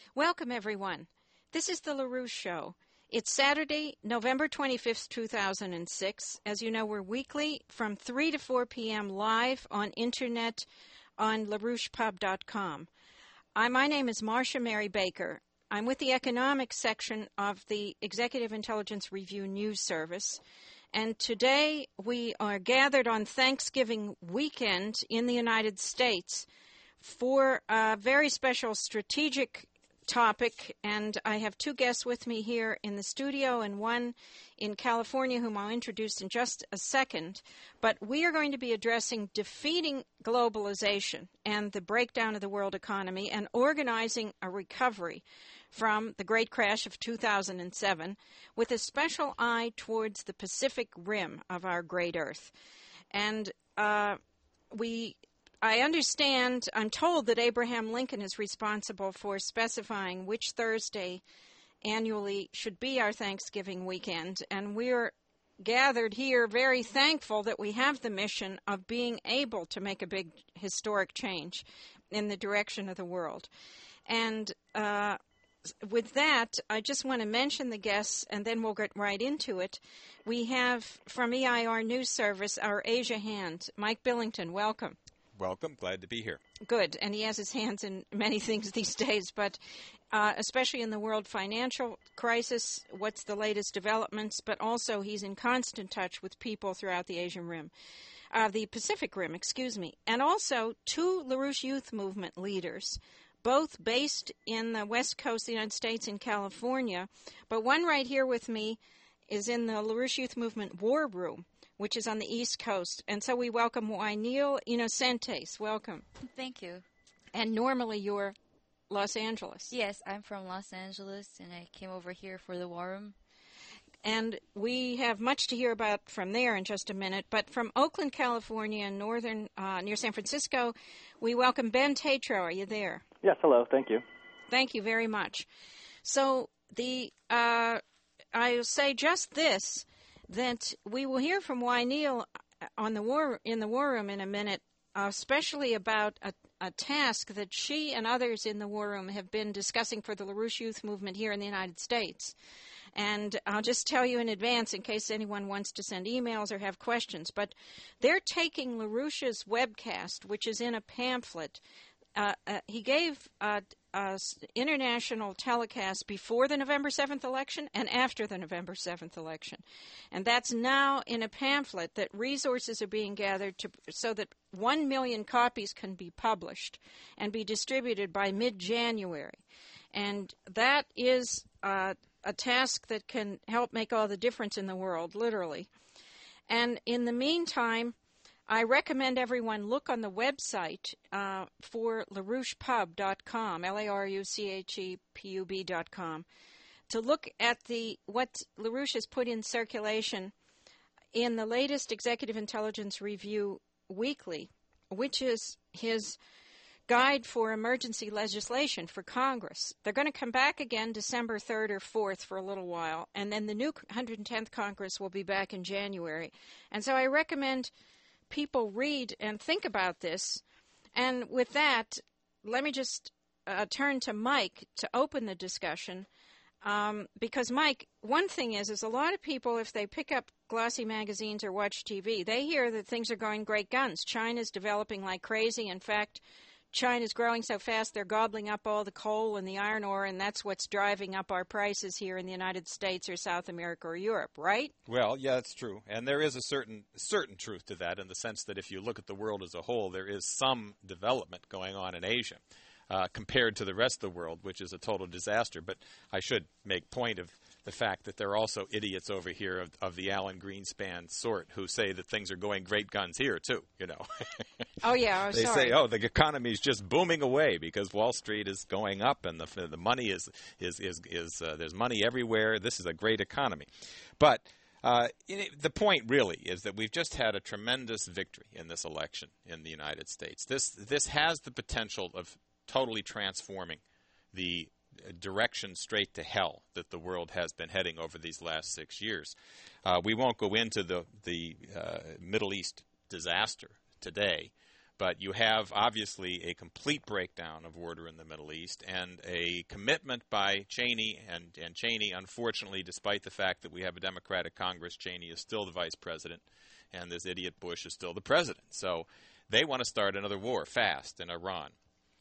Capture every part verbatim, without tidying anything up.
Welcome, everyone. This is the LaRouche Show. It's Saturday, November twenty-fifth, two thousand six. As you know, we're weekly from three to four p.m. live on internet on LaRouche Pub dot com. I, my name is Marcia Mary Baker. I'm with the economics section of the Executive Intelligence Review News Service. And today we are gathered on Thanksgiving weekend in the United States for a very special strategic topic, and I have two guests with me here in the studio and one in California whom I'll introduce in just a second. But we are going to be addressing defeating globalization and the breakdown of the world economy and organizing a recovery from the great crash of two thousand seven with a special eye towards the Pacific Rim of our great Earth. And uh, we... I understand, I'm told that Abraham Lincoln is responsible for specifying which Thursday annually should be our Thanksgiving weekend, and we're gathered here very thankful that we have the mission of being able to make a big historic change in the direction of the world. And uh, with that, I just want to mention the guests, and then we'll get right into it. We have, from E I R News Service, our Asia hand, Mike Billington. Welcome. Welcome. Glad to be here. Good. And he has his hands in many things these days, but uh, especially in the world financial crisis, what's the latest developments, but also he's in constant touch with people throughout the Asian Rim, uh, the Pacific Rim, excuse me, and also two LaRouche Youth Movement leaders, both based in the West Coast of the United States in California, but one right here with me is in the LaRouche Youth Movement War Room, which is on the East Coast. And so we welcome Wainil Inocentes. Welcome. Thank you. And normally you're Los Angeles. Yes, I'm from Los Angeles, and I came over here for the War Room. And we have much to hear about from there in just a minute. But from Oakland, California, and northern, uh, near San Francisco, we welcome Ben Tatro. Are you there? Yes, hello. Thank you. Thank you very much. So the uh, I'll say just this, that we will hear from Wainil on the war in the War Room in a minute, uh, especially about a, a task that she and others in the War Room have been discussing for the LaRouche Youth Movement here in the United States. And I'll just tell you in advance in case anyone wants to send emails or have questions. But they're taking LaRouche's webcast, which is in a pamphlet. Uh, uh, he gave uh, uh, international telecast before the November seventh election and after the November seventh election. And that's now in a pamphlet that resources are being gathered to, so that one million copies can be published and be distributed by mid-January. And that is uh, a task that can help make all the difference in the world, literally. And in the meantime, I recommend everyone look on the website uh, for LaRouche Pub dot com, L A R U C H E P U B dot com, to look at the what LaRouche has put in circulation in the latest Executive Intelligence Review Weekly, which is his guide for emergency legislation for Congress. They're going to come back again December third or fourth for a little while, and then the new one hundred tenth Congress will be back in January. And so I recommend people read and think about this. And with that, let me just uh, turn to Mike to open the discussion. Um, because, Mike, one thing is, is a lot of people, if they pick up glossy magazines or watch T V, they hear that things are going great guns. China's developing like crazy. In fact, China's growing so fast they're gobbling up all the coal and the iron ore, and that's what's driving up our prices here in the United States or South America or Europe, right? Well, yeah, that's true. And there is a certain certain truth to that in the sense that if you look at the world as a whole, there is some development going on in Asia uh, compared to the rest of the world, which is a total disaster. But I should make point of the fact that there are also idiots over here of, of the Alan Greenspan sort who say that things are going great guns here, too, you know. Oh, yeah, oh, They sorry. say, oh, the economy is just booming away because Wall Street is going up and the the money is, is, is, is uh, there's money everywhere. This is a great economy. But uh, it, the point really is that we've just had a tremendous victory in this election in the United States. This This has the potential of totally transforming the direction straight to hell that the world has been heading over these last six years. Uh, we won't go into the, the uh, Middle East disaster today, But you have, obviously, a complete breakdown of order in the Middle East and a commitment by Cheney. And, and Cheney, unfortunately, despite the fact that we have a Democratic Congress, Cheney is still the vice president, and this idiot Bush is still the president. So they want to start another war fast in Iran.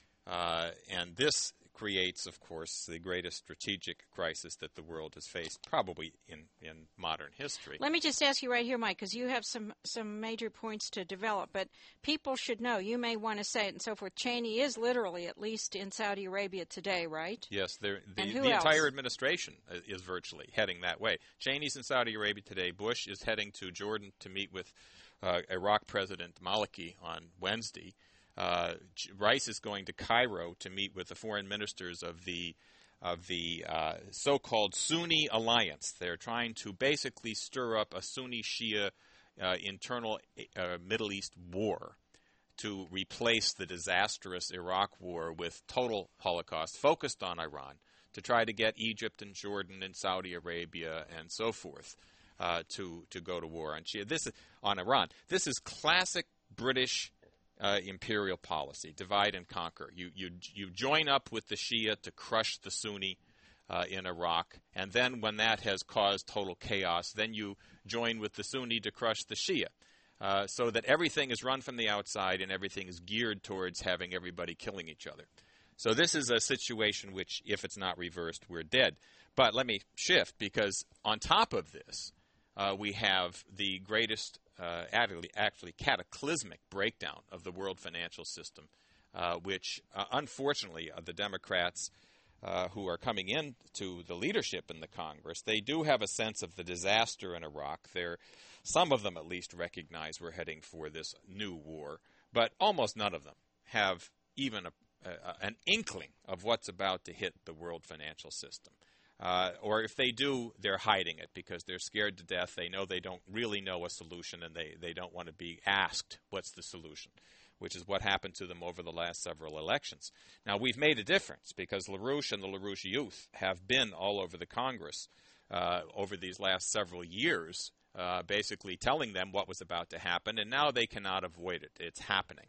Uh, and this creates, of course, the greatest strategic crisis that the world has faced probably in, in modern history. Let me just ask you right here, Mike, because you have some, some major points to develop, but people should know, you may want to say it and so forth, Cheney is literally, at least in Saudi Arabia today, right? Yes, the, and the who else? entire administration is virtually heading that way. Cheney's in Saudi Arabia today. Bush is heading to Jordan to meet with uh, Iraq President Maliki on Wednesday. Uh, Rice is going to Cairo to meet with the foreign ministers of the of the uh, so-called Sunni alliance. They're trying to basically stir up a Sunni-Shia uh, internal uh, Middle East war to replace the disastrous Iraq war with total Holocaust focused on Iran, to try to get Egypt and Jordan and Saudi Arabia and so forth uh, to to go to war on Shia. This is on Iran. This is classic British Uh, imperial policy, divide and conquer. You you you join up with the Shia to crush the Sunni uh, in Iraq, and then when that has caused total chaos, then you join with the Sunni to crush the Shia, uh, so that everything is run from the outside and everything is geared towards having everybody killing each other. So this is a situation which, if it's not reversed, we're dead. But let me shift, because on top of this, uh, we have the greatest Uh, actually, actually cataclysmic breakdown of the world financial system, uh, which uh, unfortunately uh, the Democrats uh, who are coming into the leadership in the Congress, they do have a sense of the disaster in Iraq. They're, some of them at least recognize we're heading for this new war, but almost none of them have even a, a, an inkling of what's about to hit the world financial system. Uh, or if they do, they're hiding it because they're scared to death. They know they don't really know a solution, and they, they don't want to be asked what's the solution, which is what happened to them over the last several elections. Now, we've made a difference because LaRouche and the LaRouche Youth have been all over the Congress uh, over these last several years, uh, basically telling them what was about to happen, and now they cannot avoid it. It's happening.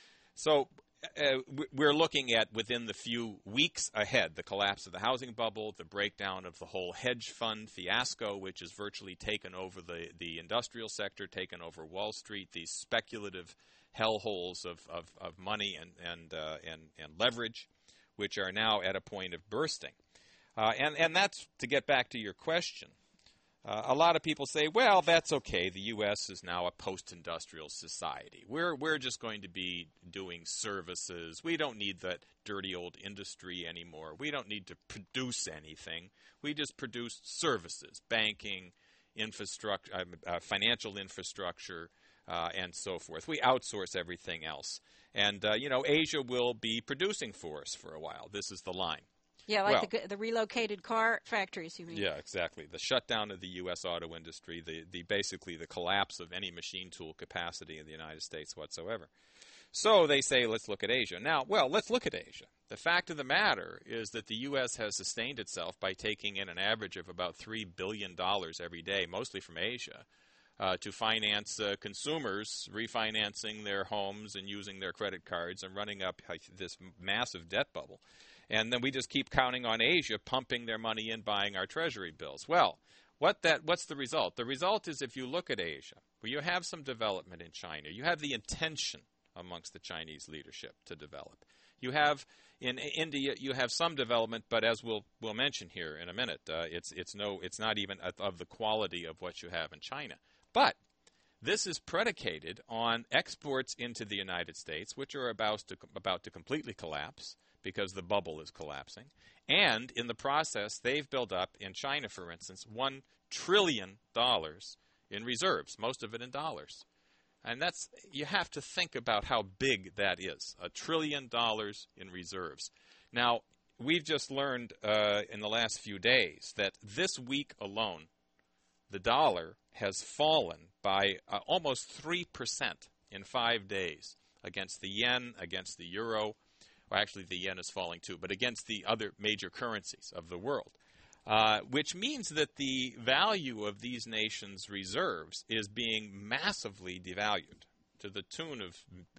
So Uh, we're looking at, within the few weeks ahead, the collapse of the housing bubble, the breakdown of the whole hedge fund fiasco, which has virtually taken over the, the industrial sector, taken over Wall Street, these speculative hellholes of, of, of money and, and, uh, and, and leverage, which are now at a point of bursting. Uh, and, and that's, to get back to your question, Uh, a lot of people say, well, that's okay. The U S is now a post-industrial society. We're we're just going to be doing services. We don't need that dirty old industry anymore. We don't need to produce anything. We just produce services, banking, infrastructure, uh, uh, financial infrastructure, uh, and so forth. We outsource everything else. And, uh, you know, Asia will be producing for us for a while. This is the line. Yeah, like well, the, the relocated car factories, you mean? Yeah, exactly. The shutdown of the U S auto industry, the, the basically the collapse of any machine tool capacity in the United States whatsoever. So they say, let's look at Asia. Now, well, let's look at Asia. The fact of the matter is that the U S has sustained itself by taking in an average of about three billion dollars every day, mostly from Asia, uh, to finance uh, consumers refinancing their homes and using their credit cards and running up this massive debt bubble. And then we just keep counting on Asia pumping their money in, buying our treasury bills. Well, what that what's the result? The result is, if you look at Asia, where you have some development in China, you have the intention amongst the Chinese leadership to develop. You have in India, you have some development, but as we'll we'll mention here in a minute, uh, it's it's no it's not even of the quality of what you have in China. But this is predicated on exports into the United States, which are about to about to completely collapse, because the bubble is collapsing. And in the process, they've built up, in China, for instance, one trillion dollars in reserves, most of it in dollars. And that's, you have to think about how big that is, a trillion dollars in reserves. Now, we've just learned uh, in the last few days that this week alone, the dollar has fallen by uh, almost three percent in five days against the yen, against the euro. Well, actually, the yen is falling too, but against the other major currencies of the world, uh, which means that the value of these nations' reserves is being massively devalued to the tune of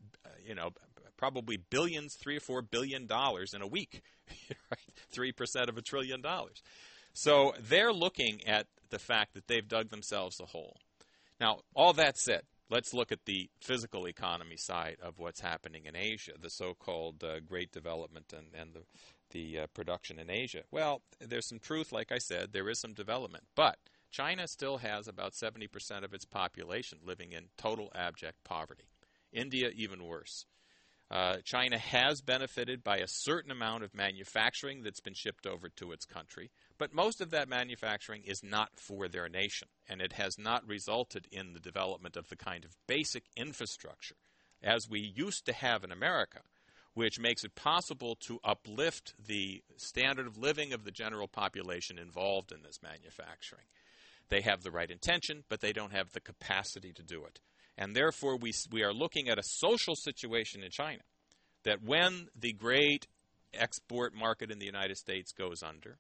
you know, probably billions, three or four billion dollars in a week, right? Three percent of a trillion dollars. So they're looking at the fact that they've dug themselves a hole. Now, all that said, let's look at the physical economy side of what's happening in Asia, the so-called uh, great development and, and the, the uh, production in Asia. Well, there's some truth, like I said, there is some development. But China still has about seventy percent of its population living in total abject poverty. India, even worse. Uh, China has benefited by a certain amount of manufacturing that's been shipped over to its country, but most of that manufacturing is not for their nation, and it has not resulted in the development of the kind of basic infrastructure as we used to have in America, which makes it possible to uplift the standard of living of the general population involved in this manufacturing. They have the right intention, but they don't have the capacity to do it. And therefore, we we are looking at a social situation in China that when the great export market in the United States goes under,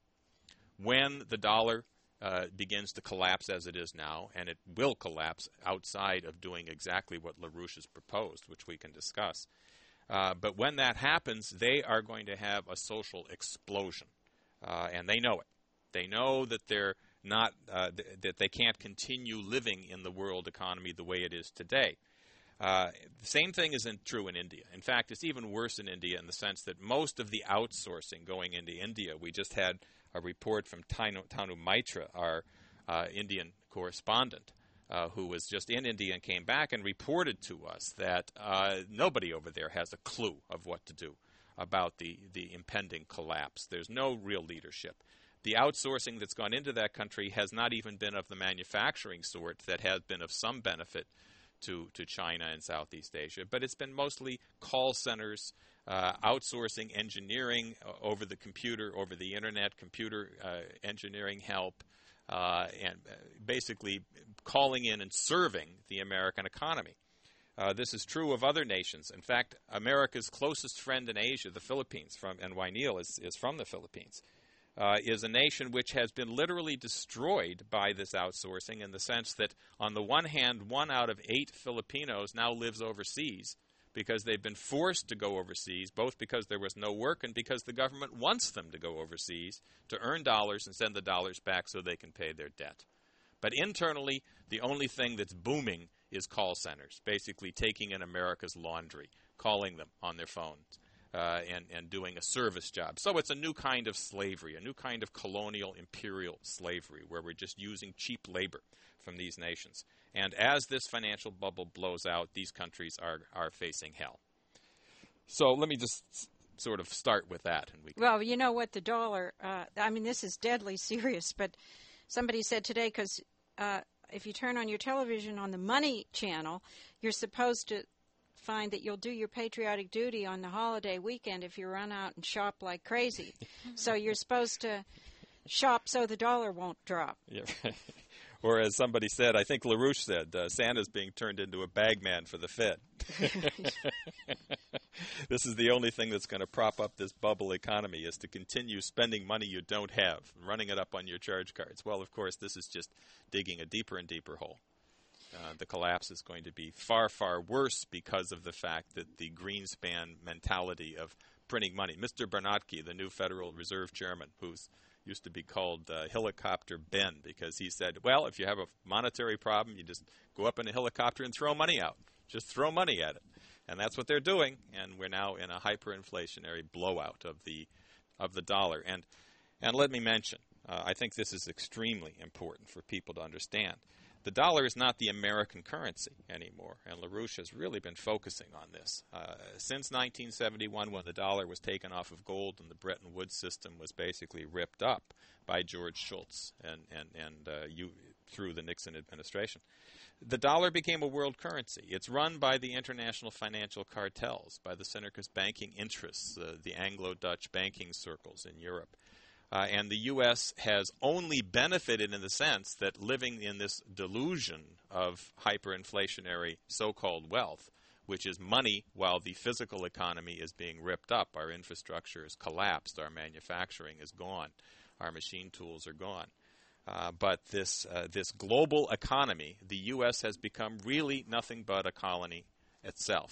when the dollar uh, begins to collapse as it is now, and it will collapse outside of doing exactly what LaRouche has proposed, which we can discuss, uh, but when that happens, they are going to have a social explosion, uh, and they know it. They know that they're not uh, th- that they can't continue living in the world economy the way it is today. Uh, the same thing isn't true in India. In fact, it's even worse in India in the sense that most of the outsourcing going into India, we just had a report from Tanu, Tanu Maitra, our uh, Indian correspondent, uh, who was just in India and came back and reported to us that uh, nobody over there has a clue of what to do about the, the impending collapse. There's no real leadership. The outsourcing that's gone into that country has not even been of the manufacturing sort that has been of some benefit to, to China and Southeast Asia, but it's been mostly call centers, uh, outsourcing engineering uh, over the computer, over the internet, computer uh, engineering help, uh, and uh, basically calling in and serving the American economy. Uh, this is true of other nations. In fact, America's closest friend in Asia, the Philippines, from and Wyneel is, is from the Philippines, Uh, is a nation which has been literally destroyed by this outsourcing in the sense that, on the one hand, one out of eight Filipinos now lives overseas because they've been forced to go overseas, both because there was no work and because the government wants them to go overseas to earn dollars and send the dollars back so they can pay their debt. But internally, the only thing that's booming is call centers, basically taking in America's laundry, calling them on their phones. Uh, and, and doing a service job. So it's a new kind of slavery, a new kind of colonial imperial slavery where we're just using cheap labor from these nations. And as this financial bubble blows out, these countries are, are facing hell. So let me just s- sort of start with that. And we can Well, you know what, the dollar, uh, I mean, this is deadly serious, but somebody said today, because uh, if you turn on your television on the Money Channel, you're supposed to find that you'll do your patriotic duty on the holiday weekend if you run out and shop like crazy. So you're supposed to shop so the dollar won't drop. Yeah. Or as somebody said, I think LaRouche said, uh, Santa's being turned into a bagman for the Fed. This is the only thing that's going to prop up this bubble economy, is to continue spending money you don't have, running it up on your charge cards. Well, of course, this is just digging a deeper and deeper hole. Uh, the collapse is going to be far, far worse because of the fact that the Greenspan mentality of printing money. Mister Bernanke, the new Federal Reserve Chairman, who's used to be called uh, Helicopter Ben, because he said, well, if you have a monetary problem, you just go up in a helicopter and throw money out. Just throw money at it. And that's what they're doing, and we're now in a hyperinflationary blowout of the of the dollar. And, and let me mention, uh, I think this is extremely important for people to understand. The dollar is not the American currency anymore, and LaRouche has really been focusing on this. Uh, since nineteen seventy-one, when the dollar was taken off of gold and the Bretton Woods system was basically ripped up by George Shultz and, and, and uh, you, through the Nixon administration, the dollar became a world currency. It's run by the international financial cartels, by the Syndicus banking interests, uh, the Anglo-Dutch banking circles in Europe. Uh, and the U S has only benefited in the sense that living in this delusion of hyperinflationary so-called wealth, which is money while the physical economy is being ripped up. Our infrastructure is collapsed. Our manufacturing is gone. Our machine tools are gone. Uh, but this uh, this global economy, the U S has become really nothing but a colony itself,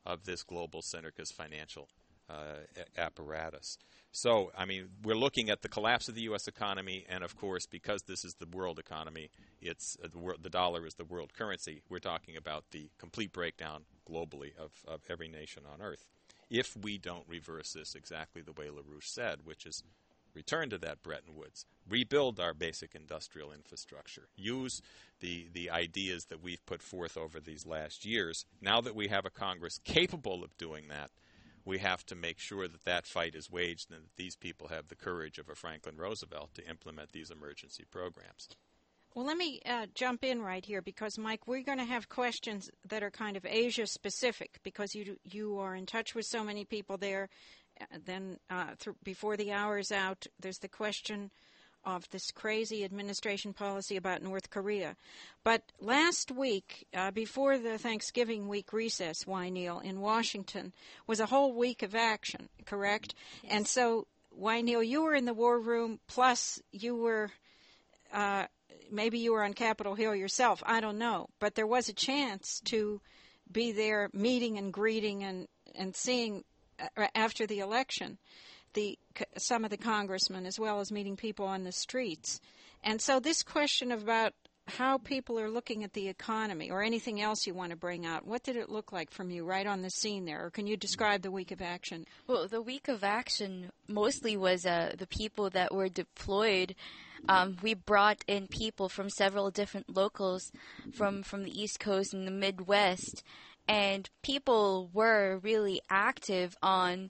of this global Synarchus financial uh, apparatus. So, I mean, we're looking at the collapse of the U S economy, and of course, because this is the world economy, it's uh, the, wor- the dollar is the world currency. We're talking about the complete breakdown globally of, of every nation on Earth. If we don't reverse this exactly the way LaRouche said, which is return to that Bretton Woods, rebuild our basic industrial infrastructure, use the, the ideas that we've put forth over these last years. Now that we have a Congress capable of doing that, we have to make sure that that fight is waged and that these people have the courage of a Franklin Roosevelt to implement these emergency programs. Well, let me uh, jump in right here because, Mike, we're going to have questions that are kind of Asia-specific because you you are in touch with so many people there. Uh, then uh, th- before the hour is out, there's the question of this crazy administration policy about North Korea. But last week, uh, before the Thanksgiving week recess, Y. Neil, in Washington, was a whole week of action, correct? Yes. And so, Y. Neil, you were in the war room, plus you were... Uh, Maybe you were on Capitol Hill yourself. I don't know. But there was a chance to be there meeting and greeting and, and seeing uh, after the election the some of the congressmen as well as meeting people on the streets. And so this question about how people are looking at the economy or anything else you want to bring out, what did it look like from you right on the scene there? Or can you describe the week of action? Well, the week of action mostly was uh, the people that were deployed. Um, we brought in people from several different locals from, from the East Coast and the Midwest, and people were really active on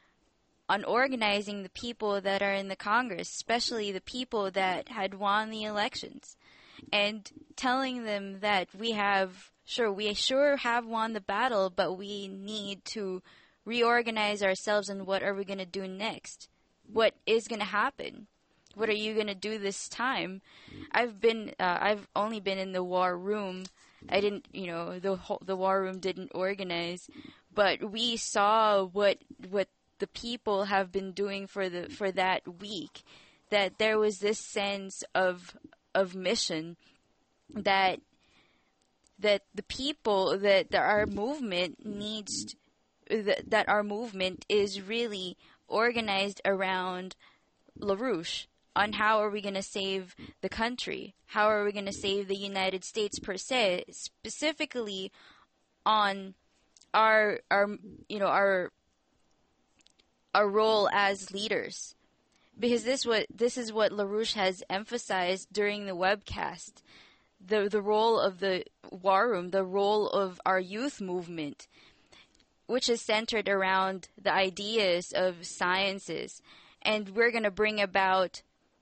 on organizing the people that are in the Congress, especially the people that had won the elections, and telling them that we have, sure, we sure have won the battle, but we need to reorganize ourselves and what are we going to do next? What is going to happen? What are you going to do this time? I've been, uh, I've only been in the war room. I didn't, you know, the whole, the war room didn't organize, but we saw what what the people have been doing for the for that week. That there was this sense of of mission, that that the people that, that our movement needs, that, that our movement is really organized around LaRouche. On how are we going to save the country? How are we going to save the United States per se? Specifically on our our you know our our role as leaders, because this what this is what LaRouche has emphasized during the webcast: the the role of the war room, the role of our youth movement, which is centered around the ideas of sciences, and we're going to bring about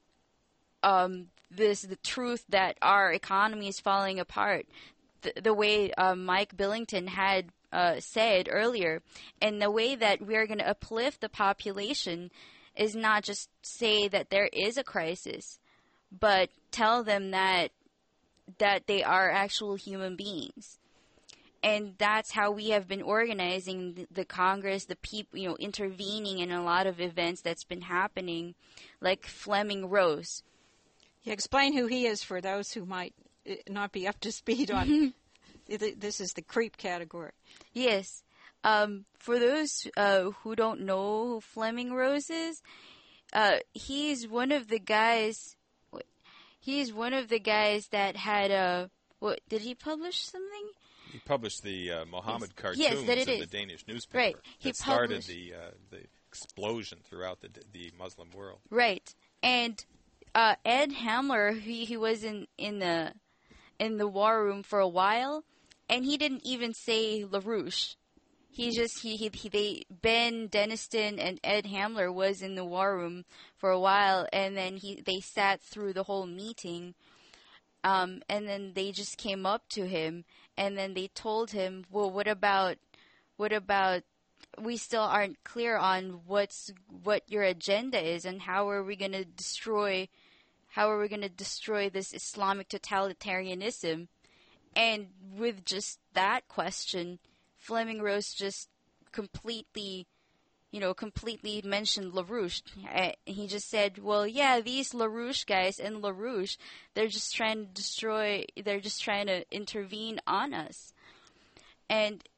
Um, this the truth that our economy is falling apart, the, the way uh, Mike Billington had uh, said earlier, and the way that we are going to uplift the population is not just say that there is a crisis, but tell them that that they are actual human beings. And that's how we have been organizing the, the Congress, the people, you know, intervening in a lot of events that's been happening, like Fleming Rose. Yeah, explain who he is for those who might not be up to speed on. This is the creep category. Yes. Um, for those uh, who don't know who Fleming Rose is, uh, he's one of the guys. He's one of the guys that had a. What did he publish something? He published the uh, Mohammed yes. cartoons yes, that it in is. the Danish newspaper. Right. He that started published... the uh, the explosion throughout the the Muslim world. Right. And uh, Ed Hamler, he, he was in, in the in the war room for a while, and he didn't even say LaRouche. He just he, he he they Ben Deniston and Ed Hamler was in the war room for a while, and then he they sat through the whole meeting. Um, and then they just came up to him, and then they told him, "Well, what about, what about? We still aren't clear on what's what your agenda is, and how are we going to destroy, how are we going to destroy this Islamic totalitarianism?" And with just that question, Fleming Rose just completely, you know, completely mentioned LaRouche. Uh, he just said, well, yeah, these LaRouche guys and LaRouche, they're just trying to destroy, they're just trying to intervene on us. And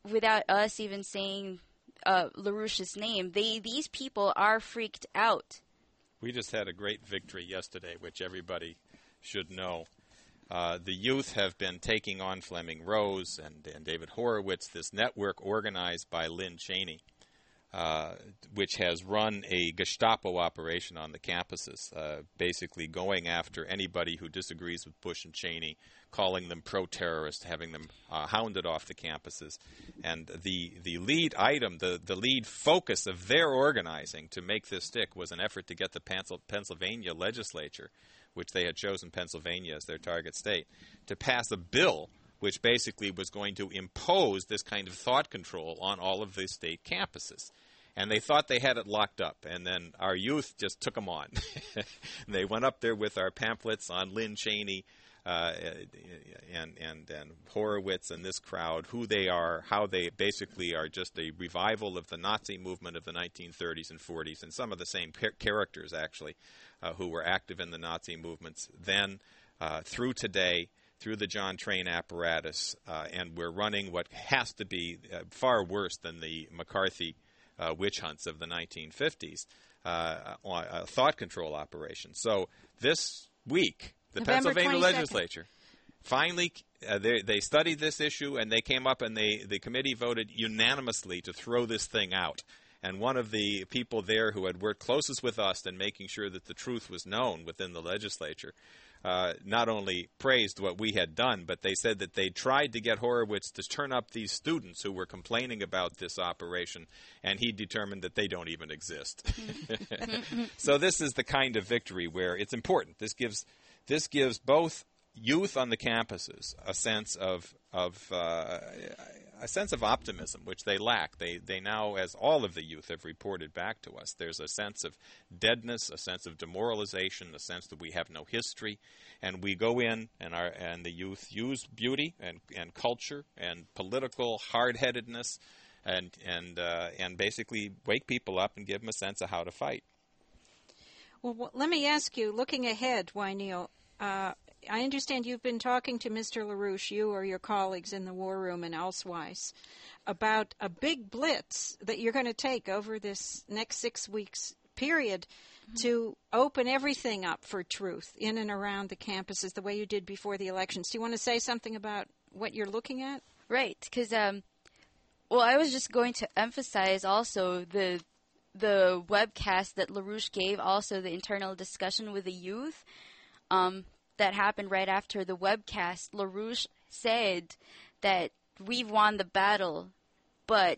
without us even saying uh, LaRouche's name, they these people are freaked out. We just had a great victory yesterday, which everybody should know. Uh, the youth have been taking on Fleming Rose and, and David Horowitz, this network organized by Lynn Cheney, uh, which has run a Gestapo operation on the campuses, uh, basically going after anybody who disagrees with Bush and Cheney, calling them pro-terrorist, having them uh, hounded off the campuses. And the the lead item, the, the lead focus of their organizing to make this stick was an effort to get the Pennsylvania legislature, which they had chosen Pennsylvania as their target state, to pass a bill which basically was going to impose this kind of thought control on all of the state campuses. And they thought they had it locked up, and then our youth just took them on. They went up there with our pamphlets on Lynn Cheney uh, and, and, and Horowitz and this crowd, who they are, how they basically are just a revival of the Nazi movement of the nineteen thirties and forties, and some of the same par- characters, actually, uh, who were active in the Nazi movements then uh, through today, through the John Train apparatus, uh, and we're running what has to be uh, far worse than the McCarthy uh, witch hunts of the nineteen fifties, uh, a thought control operation. So this week, the November Pennsylvania twenty-second. legislature finally, uh, they, they studied this issue, and they came up and they the committee voted unanimously to throw this thing out. And one of the people there who had worked closest with us in making sure that the truth was known within the legislature uh, not only praised what we had done, but they said that they tried to get Horowitz to turn up these students who were complaining about this operation, and he determined that they don't even exist. So this is the kind of victory where it's important. This gives this gives both youth on the campuses a sense of of uh, a sense of optimism, which they lack. They they now, as all of the youth have reported back to us, there's a sense of deadness, a sense of demoralization, a sense that we have no history, and we go in and our and the youth use beauty and and culture and political hard-headedness, and and uh, and basically wake people up and give them a sense of how to fight. Well, w- let me ask you, looking ahead, Wyneal, uh, I understand you've been talking to Mister LaRouche, you or your colleagues in the War Room and elsewise, about a big blitz that you're going to take over this next six weeks period mm-hmm. to open everything up for truth in and around the campuses the way you did before the elections. Do you want to say something about what you're looking at? Right, because, um, well, I was just going to emphasize also the the webcast that LaRouche gave, also the internal discussion with the youth. Um, that happened right after the webcast. LaRouche said that we've won the battle, but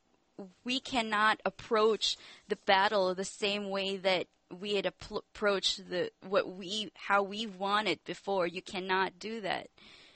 we cannot approach the battle the same way that we had ap- approached the what we how we won it before. You cannot do that.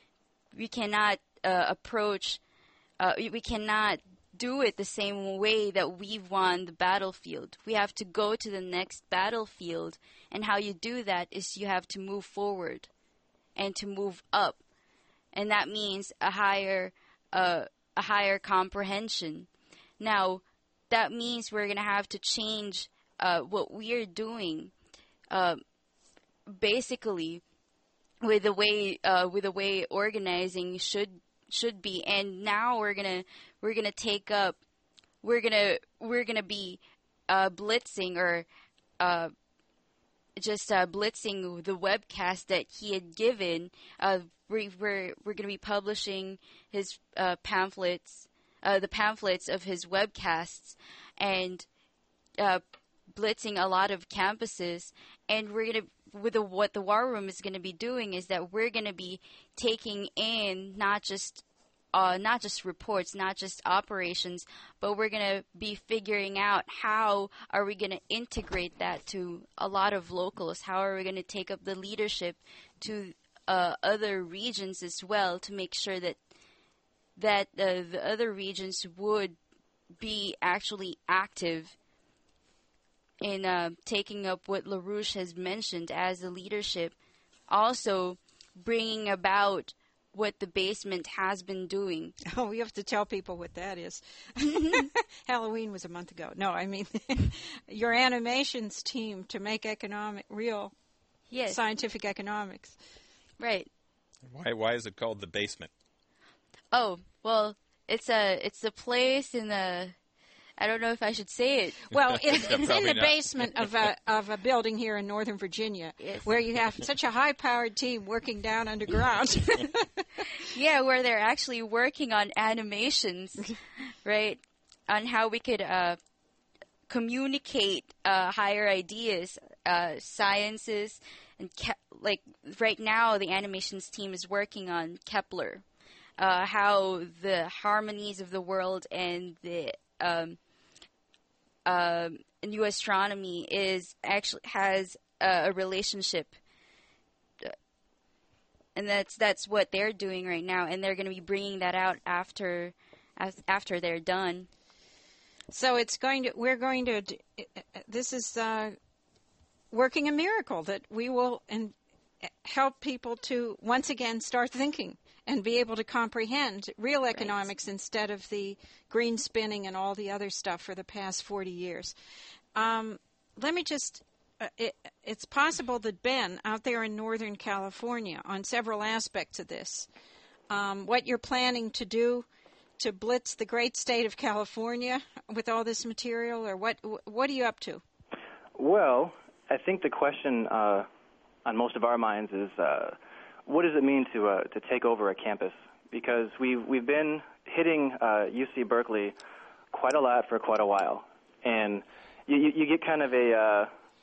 We cannot uh, approach. Uh, we cannot do it the same way that we've won the battlefield. We have to go to the next battlefield, and how you do that is you have to move forward and to move up, and that means a higher uh, a higher comprehension. Now, that means we're going to have to change uh, what we're doing, uh, basically, with the way uh, with the way organizing should should be. And now we're gonna we're gonna take up we're gonna we're gonna be uh, blitzing or uh, just uh, blitzing the webcast that he had given. Uh, we, we're we're gonna be publishing his uh, pamphlets, uh, the pamphlets of his webcasts, and uh, blitzing a lot of campuses. And we're gonna with the, what the War Room is gonna be doing is that we're gonna be taking in not just Uh, not just reports, not just operations, but we're going to be figuring out how are we going to integrate that to a lot of locals. How are we going to take up the leadership to uh, other regions as well to make sure that that uh, the other regions would be actually active in uh, taking up what LaRouche has mentioned as the leadership. Also bringing about what the basement has been doing. Oh, we have to tell people what that is. Halloween was a month ago. No, I mean your animations team to make economic, real yes. scientific economics. Right. Why? Why is it called the basement? Oh, well, it's a it's a place in the. I don't know if I should say it. Well, it, it's in the not. basement of a of a building here in Northern Virginia, Yes. where you have such a high-powered team working down underground. Yeah, where they're actually working on animations, right? On how we could uh, communicate uh, higher ideas, uh, sciences, and Ke- like right now, the animations team is working on Kepler, uh, how the harmonies of the world and the um, um, new astronomy is actually has a, a relationship. And that's that's what they're doing right now, and they're going to be bringing that out after as, after they're done. So it's going to. We're going to. This is uh, working a miracle that we will and help people to once again start thinking and be able to comprehend real economics right. instead of the green spinning and all the other stuff for the past forty years. Um, let me just. Uh, it, it's possible that Ben, out there in Northern California, on several aspects of this, um, what you're planning to do to blitz the great state of California with all this material, or what what are you up to? Well, I think the question uh, on most of our minds is, uh, what does it mean to uh, to take over a campus? Because we've, we've been hitting uh, U C Berkeley quite a lot for quite a while. And you, you, you get kind of a... Uh,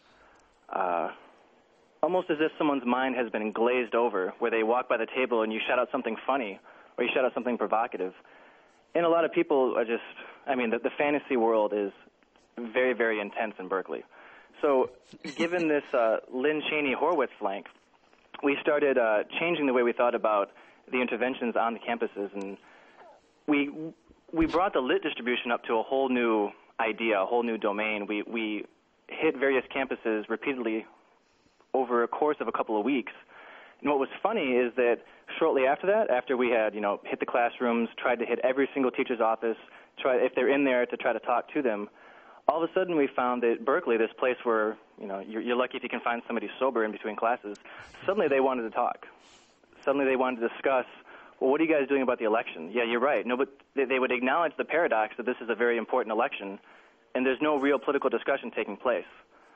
Uh, almost as if someone's mind has been glazed over, where they walk by the table and you shout out something funny or you shout out something provocative. And a lot of people are just, I mean, the, the fantasy world is very, very intense in Berkeley. So given this uh, Lynn Cheney Horowitz flank, we started uh, changing the way we thought about the interventions on the campuses. And we we brought the lit distribution up to a whole new idea, a whole new domain. We we hit various campuses repeatedly over a course of a couple of weeks. And what was funny is that shortly after that, after we had, you know, hit the classrooms, tried to hit every single teacher's office, try if they're in there to try to talk to them, all of a sudden we found that Berkeley, this place where, you know, you're, you're lucky if you can find somebody sober in between classes, suddenly they wanted to talk. Suddenly they wanted to discuss, well, what are you guys doing about the election? Yeah, you're right. No, but they, they would acknowledge the paradox that this is a very important election, and there's no real political discussion taking place.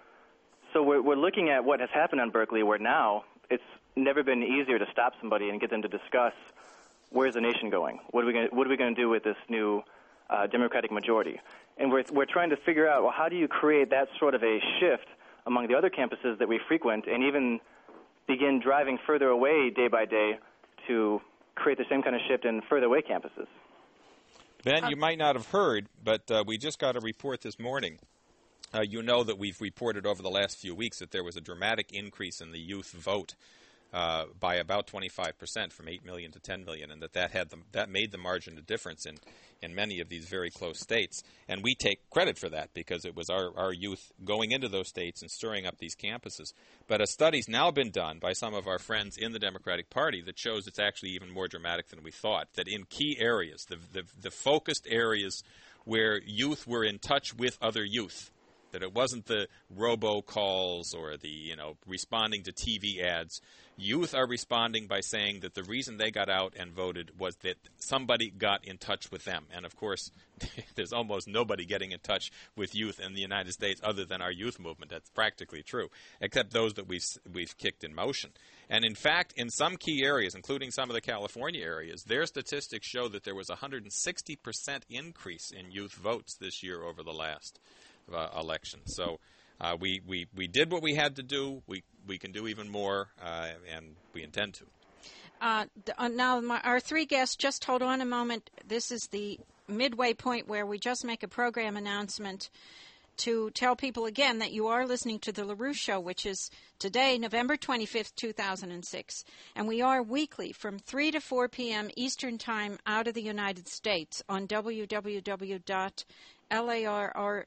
So we're, we're looking at what has happened on Berkeley, where now it's never been easier to stop somebody and get them to discuss, where's the nation going? What are we going what are we going to do with this new uh, Democratic majority? And we're we're trying to figure out, well, how do you create that sort of a shift among the other campuses that we frequent, and even begin driving further away day by day to create the same kind of shift in further away campuses? Ben, you might not have heard, but uh, we just got a report this morning. Uh, you know that we've reported over the last few weeks that there was a dramatic increase in the youth vote uh, by about twenty-five percent, from eight million to ten million, and that that, had the, that made the margin of difference in, in many of these very close states. And we take credit for that because it was our, our youth going into those states and stirring up these campuses. But a study's now been done by some of our friends in the Democratic Party that shows it's actually even more dramatic than we thought, that in key areas, the, the, the focused areas where youth were in touch with other youth, that it wasn't the robocalls or the, you know, responding to T V ads. Youth are responding by saying that the reason they got out and voted was that somebody got in touch with them. And, of course, there's almost nobody getting in touch with youth in the United States other than our youth movement. That's practically true, except those that we've, we've kicked in motion. And, in fact, in some key areas, including some of the California areas, their statistics show that there was a one hundred sixty percent increase in youth votes this year over the last Uh, election. So uh, we, we, we did what we had to do. We we can do even more, uh, and we intend to. Uh, now, my, our three guests, just hold on a moment. This is the midway point where we just make a program announcement to tell people again that you are listening to The LaRouche Show, which is today, November twenty-fifth, two thousand six. And we are weekly from three to four p.m. Eastern Time out of the United States on w w w dot L A R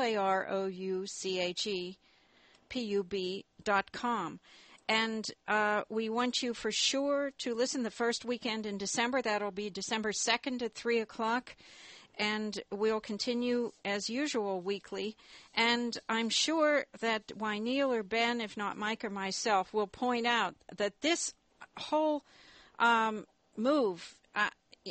O U C H E P U B dot com. And uh, we want you for sure to listen the first weekend in December. That'll be December second at three o'clock. And we'll continue as usual weekly. And I'm sure that Wyneel or Ben, if not Mike or myself, will point out that this whole um, move, uh,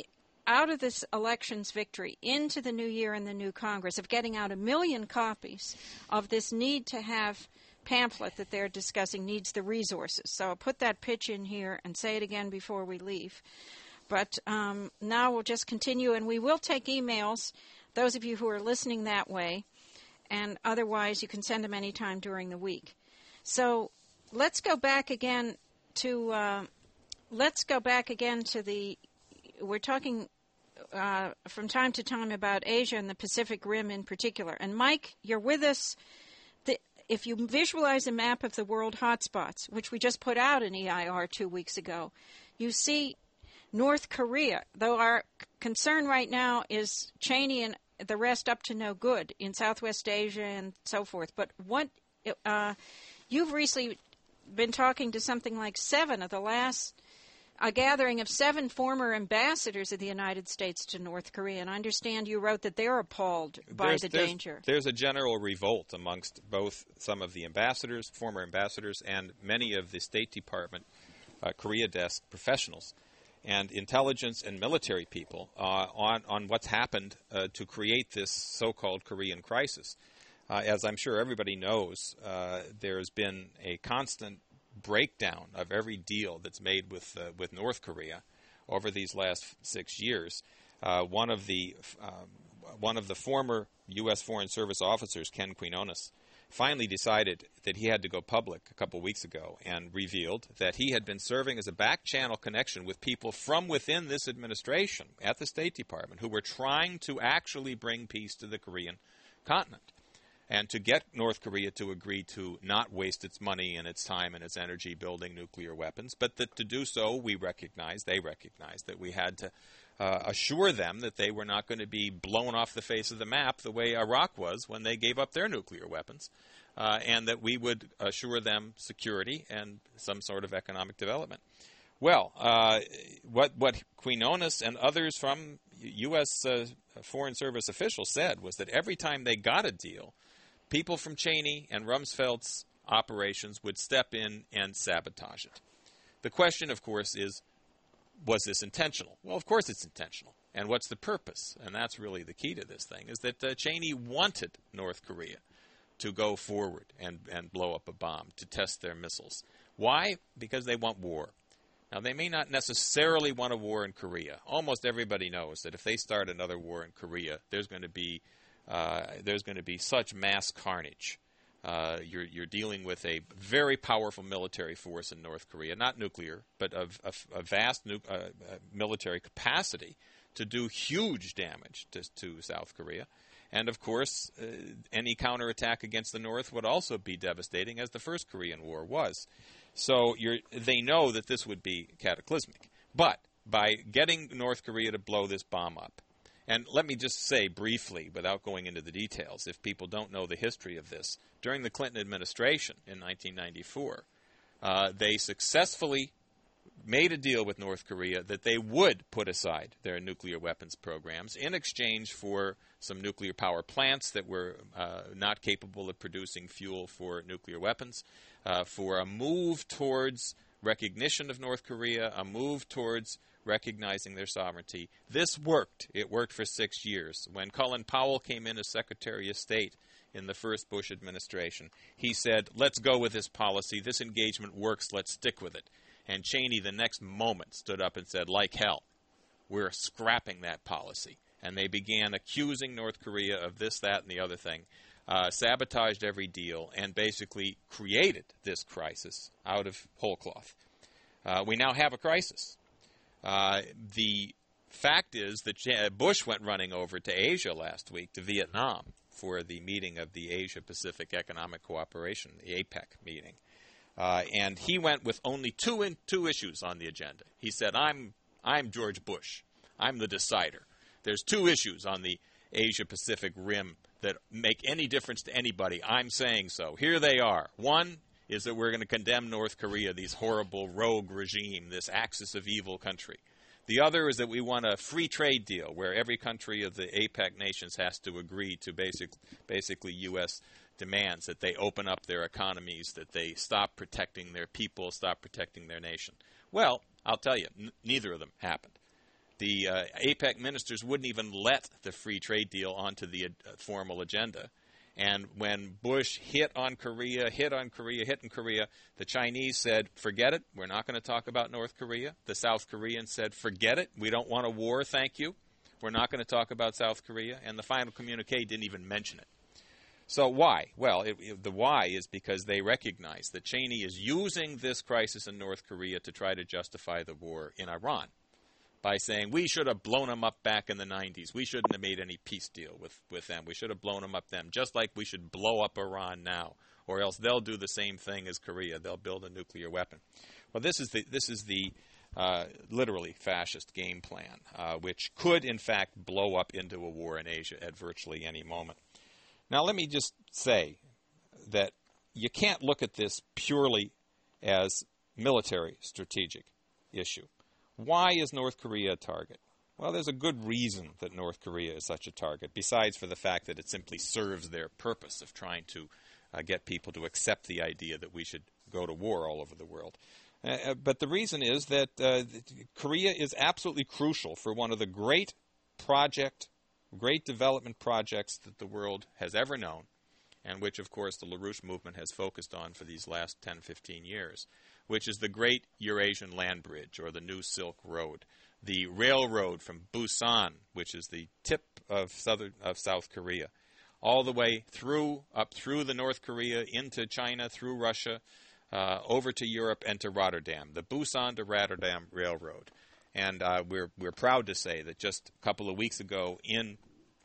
out of this election's victory into the new year and the new Congress, of getting out a million copies of this need to have pamphlet that they're discussing, needs the resources. So I'll put that pitch in here and say it again before we leave. But um, now we'll just continue, and we will take emails, those of you who are listening that way, and otherwise you can send them anytime during the week. So let's go back again to uh, let's go back again to the. We're talking uh, from time to time about Asia and the Pacific Rim in particular. And Mike, you're with us. The, if you visualize a map of the world hotspots, which we just put out in E I R two weeks ago, you see North Korea, though our concern right now is Cheney and the rest up to no good in Southwest Asia and so forth. But what uh, you've recently been talking to something like seven of the last, a gathering of seven former ambassadors of the United States to North Korea. And I understand you wrote that they're appalled by there's, the there's, danger. There's a general revolt amongst both some of the ambassadors, former ambassadors, and many of the State Department uh, Korea desk professionals and intelligence and military people uh, on, on what's happened uh, to create this so-called Korean crisis. Uh, as I'm sure everybody knows, uh, there's been a constant breakdown of every deal that's made with uh, with North Korea over these last six years. Uh, one of the um, one of the former U S Foreign Service officers, Ken Quinones, finally decided that he had to go public a couple weeks ago and revealed that he had been serving as a back-channel connection with people from within this administration at the State Department who were trying to actually bring peace to the Korean continent and to get North Korea to agree to not waste its money and its time and its energy building nuclear weapons, but that to do so we recognized, they recognized, that we had to uh, assure them that they were not going to be blown off the face of the map the way Iraq was when they gave up their nuclear weapons, uh, and that we would assure them security and some sort of economic development. Well, uh, what, what Quinones and others from U S uh, Foreign Service officials said was that every time they got a deal, people from Cheney and Rumsfeld's operations would step in and sabotage it. The question, of course, is, was this intentional? Well, of course it's intentional. And what's the purpose? And that's really the key to this thing, is that uh, Cheney wanted North Korea to go forward and, and blow up a bomb, to test their missiles. Why? Because they want war. Now, they may not necessarily want a war in Korea. Almost everybody knows that if they start another war in Korea, there's going to be uh, there's going to be such mass carnage. Uh, you're, you're dealing with a very powerful military force in North Korea, not nuclear, but of a, a vast nu- uh, uh, military capacity to do huge damage to, to South Korea. And, of course, uh, any counterattack against the North would also be devastating, as the First Korean War was. So you're, they know that this would be cataclysmic. But by getting North Korea to blow this bomb up, and let me just say briefly, without going into the details, if people don't know the history of this, during the Clinton administration in nineteen ninety-four, uh, they successfully made a deal with North Korea that they would put aside their nuclear weapons programs in exchange for some nuclear power plants that were uh, not capable of producing fuel for nuclear weapons, uh, for a move towards recognition of North Korea, a move towards recognizing their sovereignty. This worked. It worked for six years. When Colin Powell came in as Secretary of State in the first Bush administration, he said, let's go with this policy. This engagement works. Let's stick with it. And Cheney the next moment stood up and said, like hell, we're scrapping that policy. And they began accusing North Korea of this, that, and the other thing, uh, sabotaged every deal, and basically created this crisis out of whole cloth. Uh, we now have a crisis. Uh, the fact is that Bush went running over to Asia last week, to Vietnam, for the meeting of the Asia-Pacific Economic Cooperation, the APEC meeting. Uh, and he went with only two in, two issues on the agenda. He said, I'm I'm George Bush. I'm the decider. There's two issues on the Asia-Pacific rim that make any difference to anybody. I'm saying so. Here they are. One is that we're going to condemn North Korea, this horrible rogue regime, this axis of evil country. The other is that we want a free trade deal where every country of the APEC nations has to agree to basic, basically U S demands, that they open up their economies, that they stop protecting their people, stop protecting their nation. Well, I'll tell you, n- neither of them happened. The uh, APEC ministers wouldn't even let the free trade deal onto the uh, formal agenda. And when Bush hit on Korea, hit on Korea, hit on Korea, the Chinese said, forget it, we're not going to talk about North Korea. The South Koreans said, forget it, we don't want a war, thank you. We're not going to talk about South Korea. And the final communique didn't even mention it. So why? Well, it, it, the why is because they recognize that Cheney is using this crisis in North Korea to try to justify the war in Iran by saying we should have blown them up back in the nineties. We shouldn't have made any peace deal with, with them. We should have blown them up then, just like we should blow up Iran now, or else they'll do the same thing as Korea. They'll build a nuclear weapon. Well, this is the this is the uh, literally fascist game plan, uh, which could, in fact, blow up into a war in Asia at virtually any moment. Now, let me just say that you can't look at this purely as military strategic issue. Why is North Korea a target? Well, there's a good reason that North Korea is such a target, besides for the fact that it simply serves their purpose of trying to uh, get people to accept the idea that we should go to war all over the world. Uh, but the reason is that uh, Korea is absolutely crucial for one of the great project, great development projects that the world has ever known, and which, of course, the LaRouche movement has focused on for these last ten, fifteen years, which is the Great Eurasian Land Bridge, or the New Silk Road, the railroad from Busan, which is the tip of southern of South Korea, all the way through, up through the North Korea, into China, through Russia, uh, over to Europe, and to Rotterdam, the Busan to Rotterdam Railroad. And uh, we're we're proud to say that just a couple of weeks ago in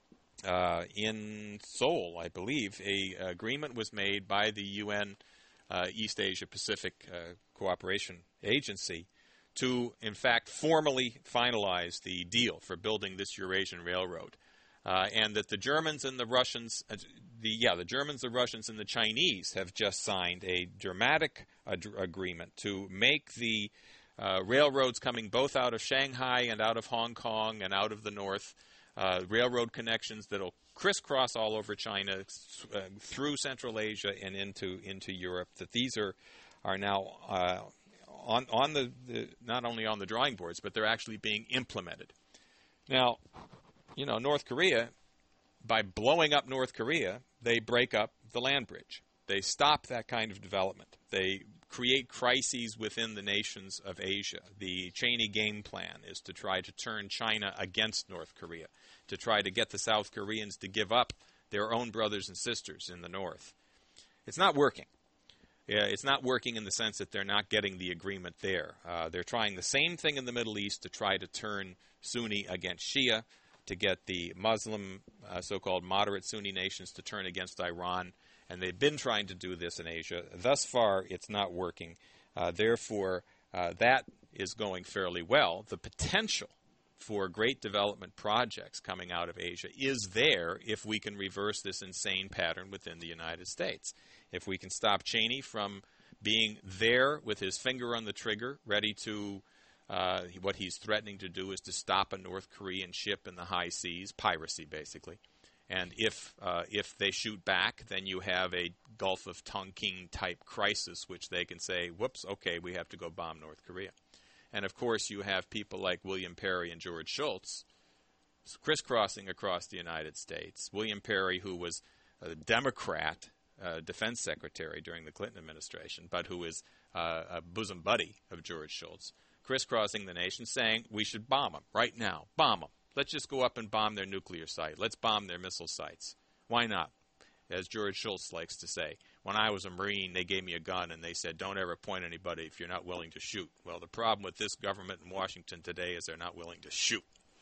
uh, in Seoul, I believe, a agreement was made by the U N uh, East Asia Pacific uh, Cooperation Agency to, in fact, formally finalize the deal for building this Eurasian Railroad, uh, and that the Germans and the Russians, uh, the yeah, the Germans, the Russians, and the Chinese have just signed a dramatic ad- agreement to make the Uh, railroads coming both out of Shanghai and out of Hong Kong and out of the north, uh, railroad connections that will crisscross all over China, uh, through Central Asia and into into Europe. That these are are now uh, on on the, the not only on the drawing boards, but they're actually being implemented. Now, you know, North Korea, by blowing up North Korea, they break up the land bridge. They stop that kind of development. They create crises within the nations of Asia. The Cheney game plan is to try to turn China against North Korea, to try to get the South Koreans to give up their own brothers and sisters in the North. It's not working. Yeah, it's not working in the sense that they're not getting the agreement there. Uh, they're trying the same thing in the Middle East to try to turn Sunni against Shia, to get the Muslim, uh, so-called moderate Sunni nations to turn against Iran. And they've been trying to do this in Asia. Thus far, it's not working. Uh, therefore, uh, that is going fairly well. The potential for great development projects coming out of Asia is there if we can reverse this insane pattern within the United States. If we can stop Cheney from being there with his finger on the trigger, ready to, uh, what he's threatening to do is to stop a North Korean ship in the high seas, piracy basically. And if uh, if they shoot back, then you have a Gulf of Tonkin type crisis, which they can say, whoops, okay, we have to go bomb North Korea. And of course, you have people like William Perry and George Shultz crisscrossing across the United States. William Perry, who was a Democrat uh, defense secretary during the Clinton administration, but who is uh, a bosom buddy of George Shultz, crisscrossing the nation, saying we should bomb them right now, bomb them. Let's just go up and bomb their nuclear site. Let's bomb their missile sites. Why not? As George Shultz likes to say, when I was a Marine, they gave me a gun and they said, don't ever point anybody if you're not willing to shoot. Well, the problem with this government in Washington today is they're not willing to shoot.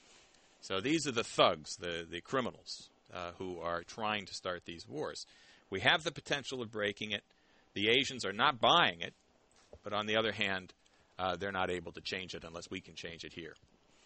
So these are the thugs, the, the criminals, uh, who are trying to start these wars. We have the potential of breaking it. The Asians are not buying it. But on the other hand, uh, they're not able to change it unless we can change it here.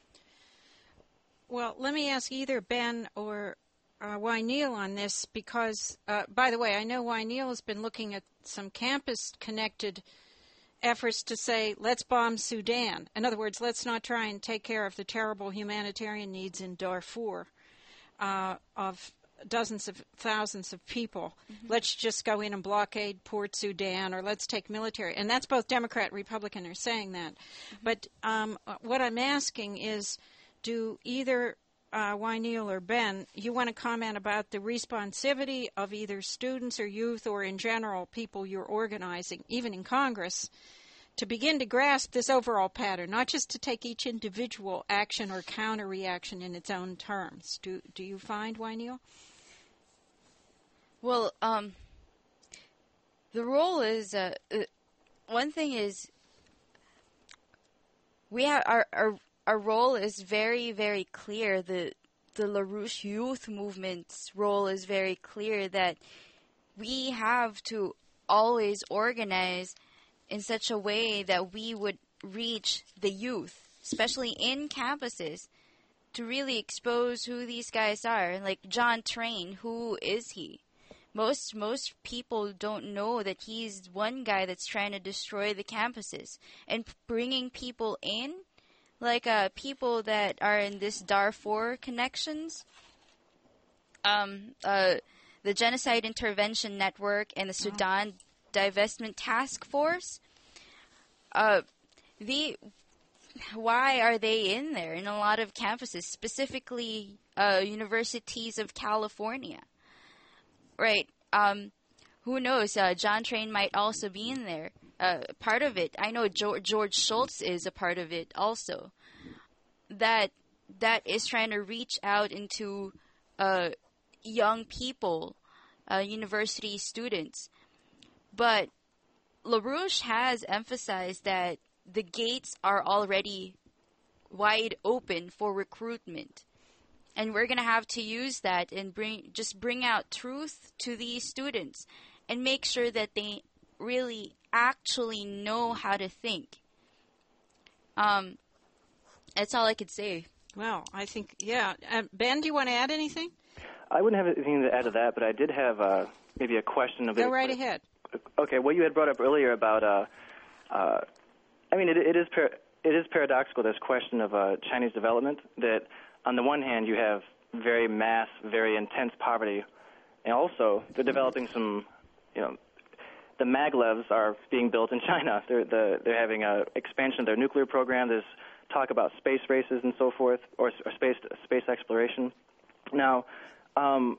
Well, let me ask either Ben or uh, Wyneel on this because, uh, by the way, I know Wyneel has been looking at some campus-connected efforts to say, let's bomb Sudan. In other words, let's not try and take care of the terrible humanitarian needs in Darfur uh, of dozens of thousands of people. Mm-hmm. Let's just go in and blockade Port Sudan, or let's take military. And that's both Democrat and Republican are saying that. Mm-hmm. But um, what I'm asking is, do either uh, Neil or Ben, you want to comment about the responsivity of either students or youth or in general people you're organizing, even in Congress, to begin to grasp this overall pattern, not just to take each individual action or counter-reaction in its own terms. Do do you find, Neil? Well, um, the role is, uh, uh, one thing is, we have, our, our, our role is very, very clear. The, the LaRouche Youth Movement's role is very clear that we have to always organize in such a way that we would reach the youth, especially in campuses, to really expose who these guys are. Like John Train, who is he? Most most people don't know that he's one guy that's trying to destroy the campuses and bringing people in, like uh, people that are in this Darfur connections, um, uh, the Genocide Intervention Network and the Sudan Divestment Task Force. Uh, the why are they in there in a lot of campuses, specifically uh, universities of California? Right. Um, who knows? Uh, John Train might also be in there. Uh, part of it. I know George, George Schultz is a part of it also. That that is trying to reach out into uh, young people, uh, university students. But LaRouche has emphasized that the gates are already wide open for recruitment. And we're going to have to use that and bring just bring out truth to these students and make sure that they really actually know how to think. Um, that's all I could say. Well, I think, yeah. Uh, Ben, do you want to add anything? I wouldn't have anything to add to that, but I did have uh, maybe a question. A bit Go right ahead. Okay, what you had brought up earlier about, uh, uh, I mean, it, it is par- it is paradoxical, this question of uh, Chinese development, that on the one hand you have very mass, very intense poverty, and also they're developing some, you know, the maglevs are being built in China. They're, the, they're having an expansion of their nuclear program. There's talk about space races and so forth, or, or space space exploration. Now, um,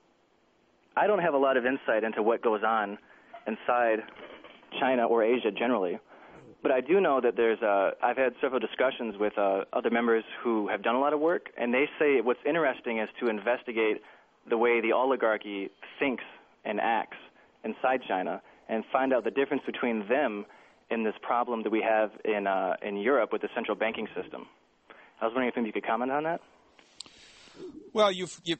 I don't have a lot of insight into what goes on inside China or Asia generally, but I do know that there's uh, I've had several discussions with uh, other members who have done a lot of work, and they say what's interesting is to investigate the way the oligarchy thinks and acts inside China and find out the difference between them and this problem that we have in uh, in Europe with the central banking system. I was wondering if maybe you could comment on that. Well, you've, you,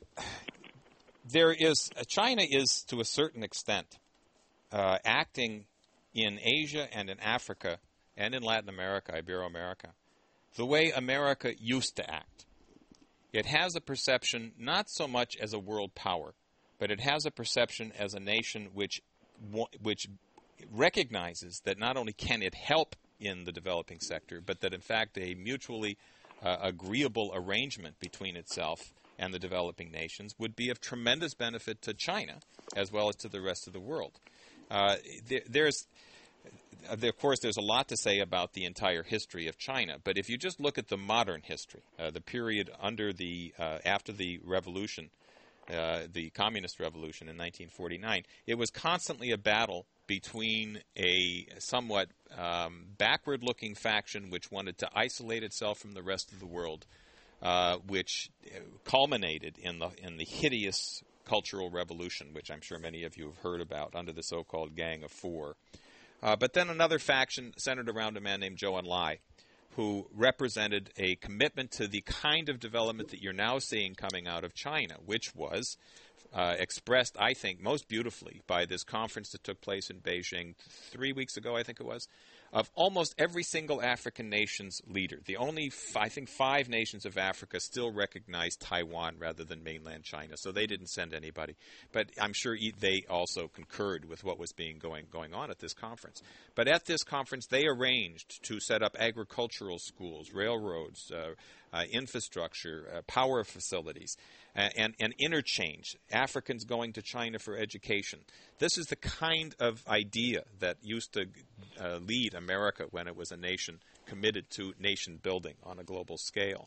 there is uh, China is to a certain extent uh, acting in Asia and in Africa and in Latin America, Ibero-America, the way America used to act. It has a perception not so much as a world power, but it has a perception as a nation which which recognizes that not only can it help in the developing sector, but that in fact a mutually uh, agreeable arrangement between itself and the developing nations would be of tremendous benefit to China as well as to the rest of the world. Uh, there, there's, of course, there's a lot to say about the entire history of China, but if you just look at the modern history, uh, the period under the uh, after the revolution, uh, the communist revolution in nineteen forty-nine, it was constantly a battle between a somewhat um, backward-looking faction which wanted to isolate itself from the rest of the world, uh, which culminated in the in the hideous Cultural Revolution, which I'm sure many of you have heard about, under the so-called Gang of Four. Uh, but then another faction centered around a man named Zhou Enlai, who represented a commitment to the kind of development that you're now seeing coming out of China, which was uh, expressed, I think, most beautifully by this conference that took place in Beijing three weeks ago, I think it was, of almost every single African nation's leader. The only, f- I think, five nations of Africa still recognize Taiwan rather than mainland China, so they didn't send anybody. But I'm sure e- they also concurred with what was being going going on at this conference. But at this conference, they arranged to set up agricultural schools, railroads, uh, uh, infrastructure, uh, power facilities, uh, and, and interchange, Africans going to China for education. This is the kind of idea that used to uh, lead America when it was a nation committed to nation building on a global scale.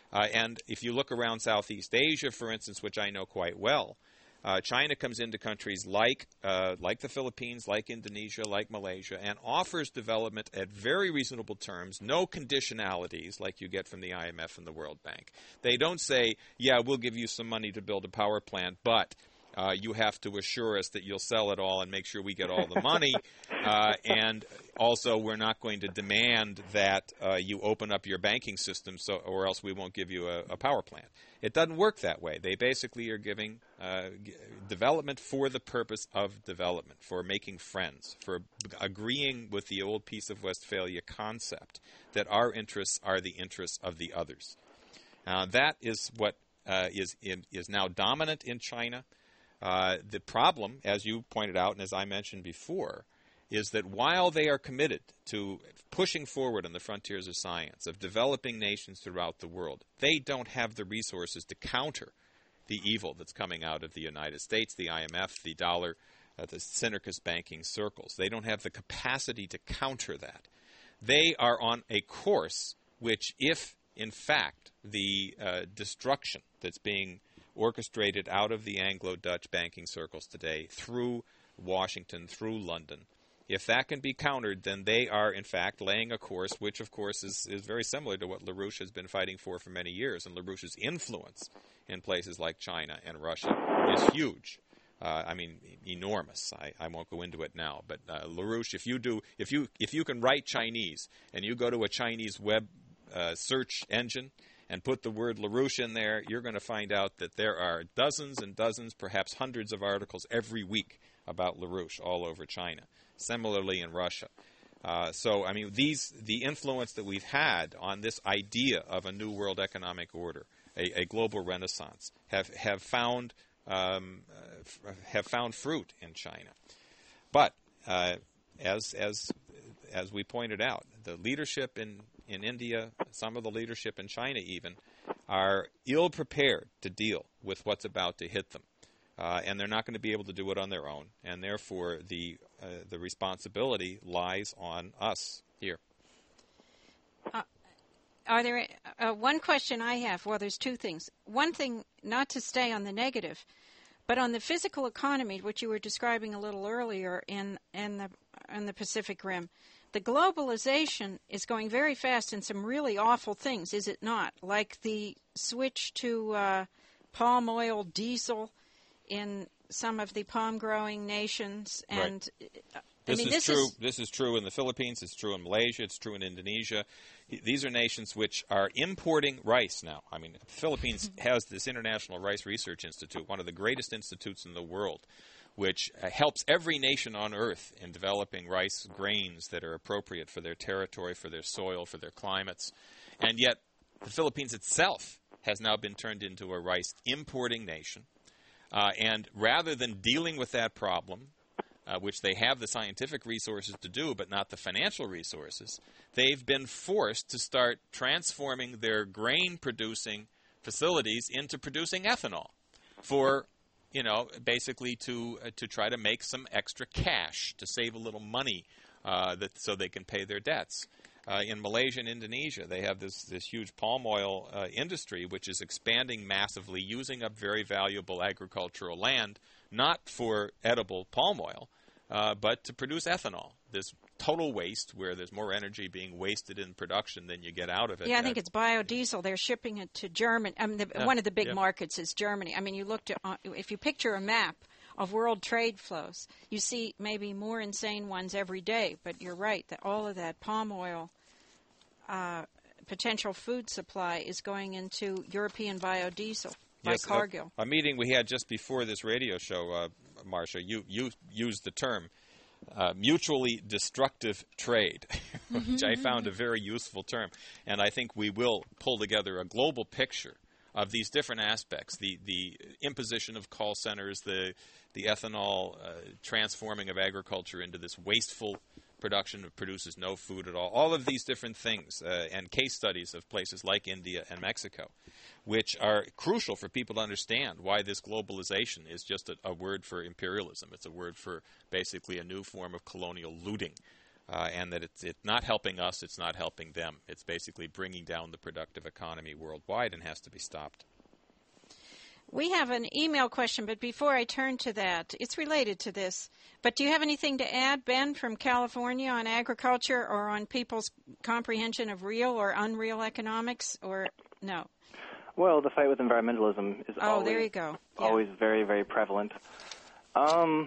Uh, and if you look around Southeast Asia, for instance, which I know quite well, uh, China comes into countries like uh, like the Philippines, like Indonesia, like Malaysia, and offers development at very reasonable terms, no conditionalities like you get from the I M F and the World Bank. They don't say, yeah, we'll give you some money to build a power plant, but Uh, you have to assure us that you'll sell it all and make sure we get all the money. Uh, and also, we're not going to demand that uh, you open up your banking system, so, or else we won't give you a, a power plant. It doesn't work that way. They basically are giving uh, g- development for the purpose of development, for making friends, for agreeing with the old Peace of Westphalia concept that our interests are the interests of the others. Uh, that is what uh, is in, is now dominant in China. Uh, the problem, as you pointed out and as I mentioned before, is that while they are committed to pushing forward on the frontiers of science, of developing nations throughout the world, they don't have the resources to counter the evil that's coming out of the United States, the I M F, the dollar, uh, the syndicist banking circles. They don't have the capacity to counter that. They are on a course which, if in fact the uh, destruction that's being orchestrated out of the Anglo-Dutch banking circles today through Washington, through London, if that can be countered, then they are, in fact, laying a course which, of course, is, is very similar to what LaRouche has been fighting for for many years. And LaRouche's influence in places like China and Russia is huge. Uh, I mean, enormous. I, I won't go into it now. But uh, LaRouche, if you do, if you if you can write Chinese and you go to a Chinese web uh, search engine and put the word LaRouche in there, you're going to find out that there are dozens and dozens, perhaps hundreds of articles every week about LaRouche all over China. Similarly in Russia. Uh, so, I mean, these the influence that we've had on this idea of a new world economic order, a, a global renaissance, have have found um, uh, f- have found fruit in China. But uh, as as as we pointed out, the leadership in in India, some of the leadership in China even, are ill-prepared to deal with what's about to hit them. Uh, and they're not going to be able to do it on their own. And therefore, the uh, the responsibility lies on us here. Uh, are there uh, one question I have? Well, there's two things. One thing, not to stay on the negative, but on the physical economy, which you were describing a little earlier in, in, the, in the Pacific Rim. The globalization is going very fast in some really awful things, is it not? Like the switch to uh, palm oil, diesel in some of the palm-growing nations, and right. I this mean, is this true. is This is true in the Philippines. It's true in Malaysia. It's true in Indonesia. These are nations which are importing rice now. I mean, the Philippines has this International Rice Research Institute, one of the greatest institutes in the world, which uh, helps every nation on earth in developing rice grains that are appropriate for their territory, for their soil, for their climates. And yet, the Philippines itself has now been turned into a rice importing nation. Uh, and rather than dealing with that problem, uh, which they have the scientific resources to do, but not the financial resources, they've been forced to start transforming their grain-producing facilities into producing ethanol for, you know, basically to uh, to try to make some extra cash, to save a little money uh, that so they can pay their debts. Uh, in Malaysia and Indonesia, they have this, this huge palm oil uh, industry which is expanding massively, using up very valuable agricultural land, not for edible palm oil, uh, but to produce ethanol. This total waste where there's more energy being wasted in production than you get out of it. Yeah, I think it's biodiesel. They're shipping it to Germany. I mean, the, yeah, one of the big yeah. markets is Germany. I mean, you look to, uh, if you picture a map of world trade flows, you see maybe more insane ones every day. But you're right that all of that palm oil uh, potential food supply is going into European biodiesel by yes, Cargill. A, a meeting we had just before this radio show, uh, Marcia, you, you used the term uh, mutually destructive trade, which I found a very useful term. And I think we will pull together a global picture of these different aspects, the, the imposition of call centers, the, the ethanol uh, transforming of agriculture into this wasteful production that produces no food at all, all of these different things, uh, and case studies of places like India and Mexico, which are crucial for people to understand why this globalization is just a, a word for imperialism. It's a word for basically a new form of colonial looting. uh, and that it's, it's not helping us, it's not helping them. It's basically bringing down the productive economy worldwide and has to be stopped. We have an email question, but before I turn to that, it's related to this. But do you have anything to add, Ben, from California on agriculture or on people's comprehension of real or unreal economics, or no? Well, the fight with environmentalism is oh, always, there you go. Yeah. always very, very prevalent. Um,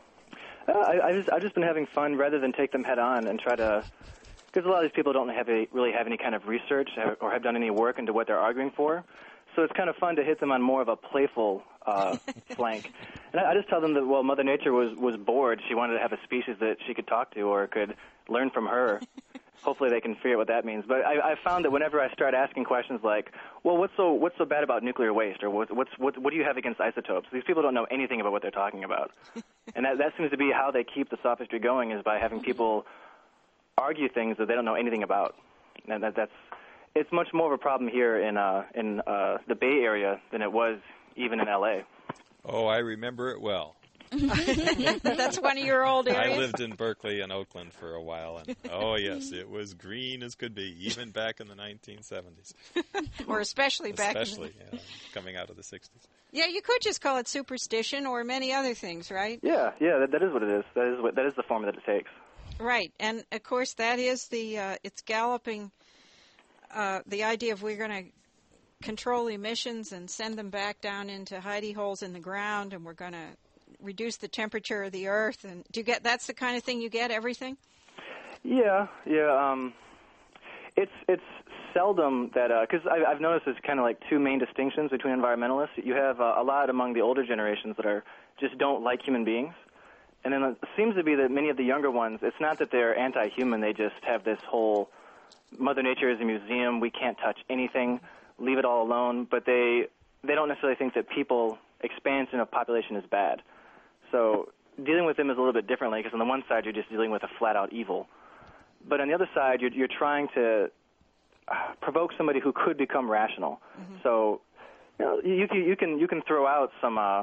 I, I just, I've just been having fun rather than take them head on and try to, because a lot of these people don't have a, really have any kind of research or have done any work into what they're arguing for. So it's kind of fun to hit them on more of a playful uh, flank. And I, I just tell them that, well, Mother Nature was, was bored. She wanted to have a species that she could talk to or could learn from her. Hopefully they can figure out what that means. But I, I found that whenever I start asking questions like, well, what's so what's so bad about nuclear waste, or what, what's what, what do you have against isotopes? These people don't know anything about what they're talking about. And that, that seems to be how they keep the sophistry going, is by having people argue things that they don't know anything about. And that, that's it's much more of a problem here in uh, in uh, the Bay Area than it was even in L A. Oh, I remember it well. That's one of your old areas? I lived in Berkeley and Oakland for a while, and oh yes, it was green as could be, even back in the nineteen seventies. Or especially back especially, in the... yeah, coming out of the sixties. Yeah, you could just call it superstition or many other things, right? Yeah, yeah, that, that is what it is. That is what that is the form that it takes. Right, and of course that is the uh, it's galloping. Uh, the idea of we're going to control emissions and send them back down into hidey holes in the ground, and we're going to reduce the temperature of the earth. And do you get that's the kind of thing you get? Everything? Yeah, yeah. Um, it's it's seldom that because uh, I've noticed there's kind of like two main distinctions between environmentalists. You have uh, a lot among the older generations that are just don't like human beings, and then it seems to be that many of the younger ones. It's not that they're anti-human; they just have this whole Mother Nature is a museum. We can't touch anything. Leave it all alone. But they they don't necessarily think that people expansion of population is bad. So dealing with them is a little bit differently, because on the one side you're just dealing with a flat-out evil, but on the other side you're, you're trying to uh, provoke somebody who could become rational. Mm-hmm. So you know you, you, you can you can throw out some uh,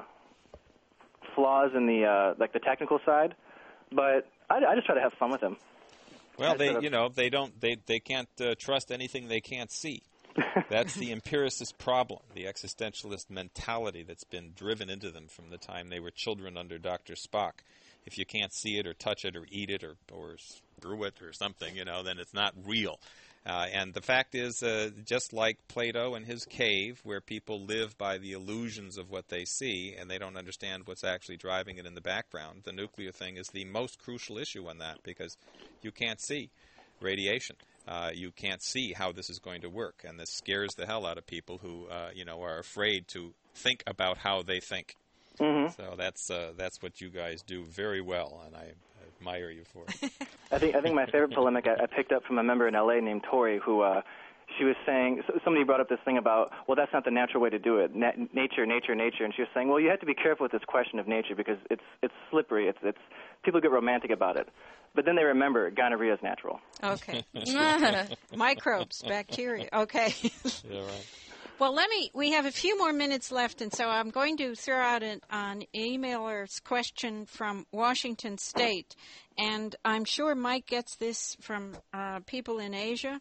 flaws in the uh, like the technical side, but I, I just try to have fun with them. Well, they, you know, they don't, they, they can't uh, trust anything they can't see. That's the empiricist problem, the existentialist mentality that's been driven into them from the time they were children under Doctor Spock. If you can't see it or touch it or eat it or, or brew it or something, you know, then it's not real. Uh, and the fact is, uh, just like Plato and his cave, where people live by the illusions of what they see and they don't understand what's actually driving it in the background, the nuclear thing is the most crucial issue on that, because you can't see radiation. Uh, you can't see how this is going to work, and this scares the hell out of people who, uh, you know, are afraid to think about how they think. Mm-hmm. So that's uh, that's what you guys do very well, and I admire you for it. I think I think my favorite polemic I, I picked up from a member in L A named Tori, who uh, she was saying, somebody brought up this thing about, well, that's not the natural way to do it, Na- nature, nature, nature, and she was saying, well, you have to be careful with this question of nature because it's it's slippery. It's it's people get romantic about it, but then they remember gonorrhea is natural. Okay, microbes, bacteria. Okay. Yeah, right. Well, let me, we have a few more minutes left, and so I'm going to throw out an, an emailer's question from Washington State, and I'm sure Mike gets this from uh, people in Asia,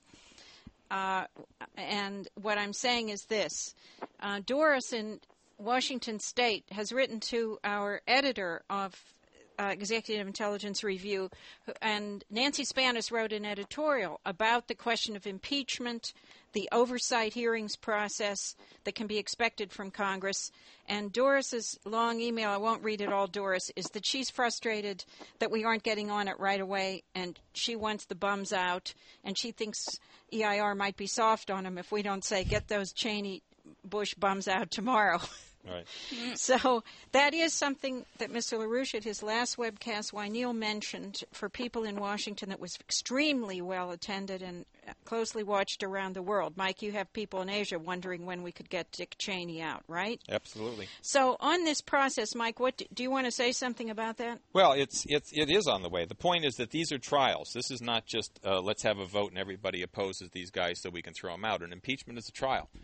uh, and what I'm saying is this. Uh, Doris in Washington State has written to our editor of Uh, Executive Intelligence Review, and Nancy Spanis wrote an editorial about the question of impeachment, the oversight hearings process that can be expected from Congress. And Doris's long email, I won't read it all, Doris, is that she's frustrated that we aren't getting on it right away, and she wants the bums out, and she thinks E I R might be soft on them if we don't say, get those Cheney Bush bums out tomorrow. Right. So that is something that Mister LaRouche at his last webcast, Wyneal mentioned for people in Washington that was extremely well attended and closely watched around the world. Mike, you have people in Asia wondering when we could get Dick Cheney out, right? Absolutely. So on this process, Mike, what do, do you want to say something about that? Well, it's it's it is on the way. The point is that these are trials. This is not just uh, let's have a vote and everybody opposes these guys so we can throw them out. An impeachment is a trial.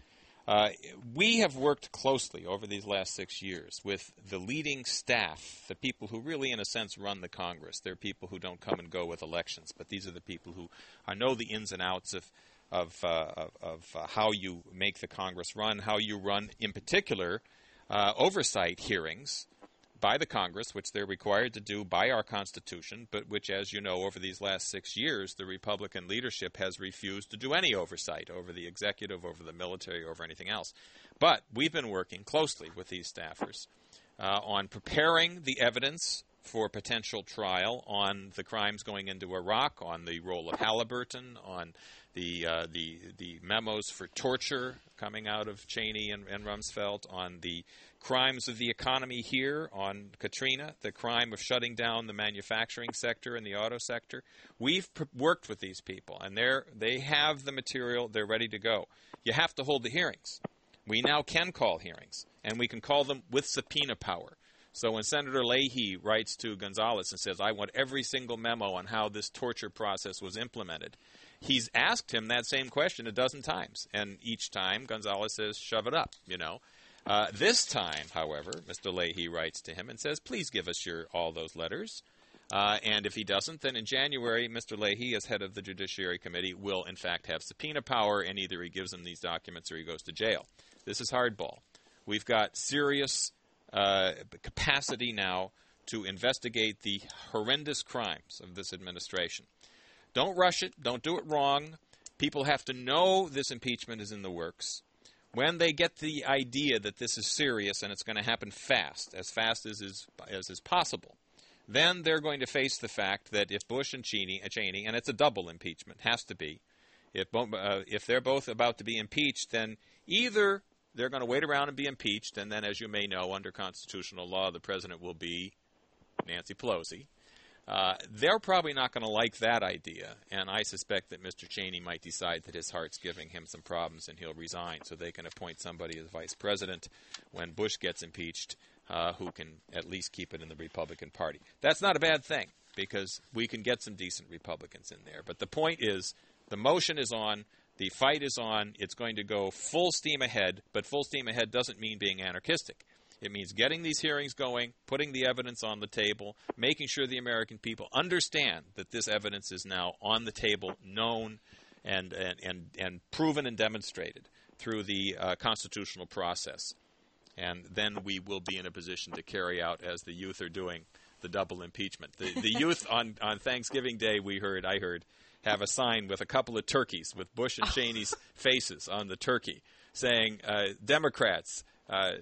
Uh, we have worked closely over these last six years with the leading staff, the people who really, in a sense, run the Congress. They're people who don't come and go with elections, but these are the people who uh, know the ins and outs of of, uh, of, of uh, how you make the Congress run, how you run, in particular, uh, oversight hearings by the Congress, which they're required to do by our Constitution, but which, as you know, over these last six years, the Republican leadership has refused to do any oversight over the executive, over the military, over anything else. But we've been working closely with these staffers uh, on preparing the evidence for potential trial on the crimes going into Iraq, on the role of Halliburton, on the uh, the the memos for torture coming out of Cheney and, and Rumsfeld, on the crimes of the economy here, on Katrina, the crime of shutting down the manufacturing sector and the auto sector. We've pr- worked with these people, and they're they have the material. They're ready to go. You have to hold the hearings. We now can call hearings, and we can call them with subpoena power. So when Senator Leahy writes to Gonzales and says, I want every single memo on how this torture process was implemented, he's asked him that same question a dozen times. And each time, Gonzales says, shove it up, you know. Uh, this time, however, Mister Leahy writes to him and says, please give us your all those letters. Uh, and if he doesn't, then in January, Mister Leahy, as head of the Judiciary Committee, will in fact have subpoena power, and either he gives him these documents or he goes to jail. This is hardball. We've got serious Uh, capacity now to investigate the horrendous crimes of this administration. Don't rush it. Don't do it wrong. People have to know this impeachment is in the works. When they get the idea that this is serious and it's going to happen fast, as fast as is, as is possible, then they're going to face the fact that if Bush and Cheney, Cheney and it's a double impeachment, has to be, if, uh, if they're both about to be impeached, then either they're going to wait around and be impeached, and then, as you may know, under constitutional law, the president will be Nancy Pelosi. Uh, they're probably not going to like that idea, and I suspect that Mister Cheney might decide that his heart's giving him some problems and he'll resign so they can appoint somebody as vice president when Bush gets impeached uh, who can at least keep it in the Republican Party. That's not a bad thing because we can get some decent Republicans in there. But the point is the motion is on. The fight is on. It's going to go full steam ahead, but full steam ahead doesn't mean being anarchistic. It means getting these hearings going, putting the evidence on the table, making sure the American people understand that this evidence is now on the table, known, and and, and, and proven and demonstrated through the uh, constitutional process. And then we will be in a position to carry out, as the youth are doing, the double impeachment. The, the youth on, on Thanksgiving Day, we heard, I heard, have a sign with a couple of turkeys with Bush and Cheney's faces on the turkey saying, uh, Democrats, uh,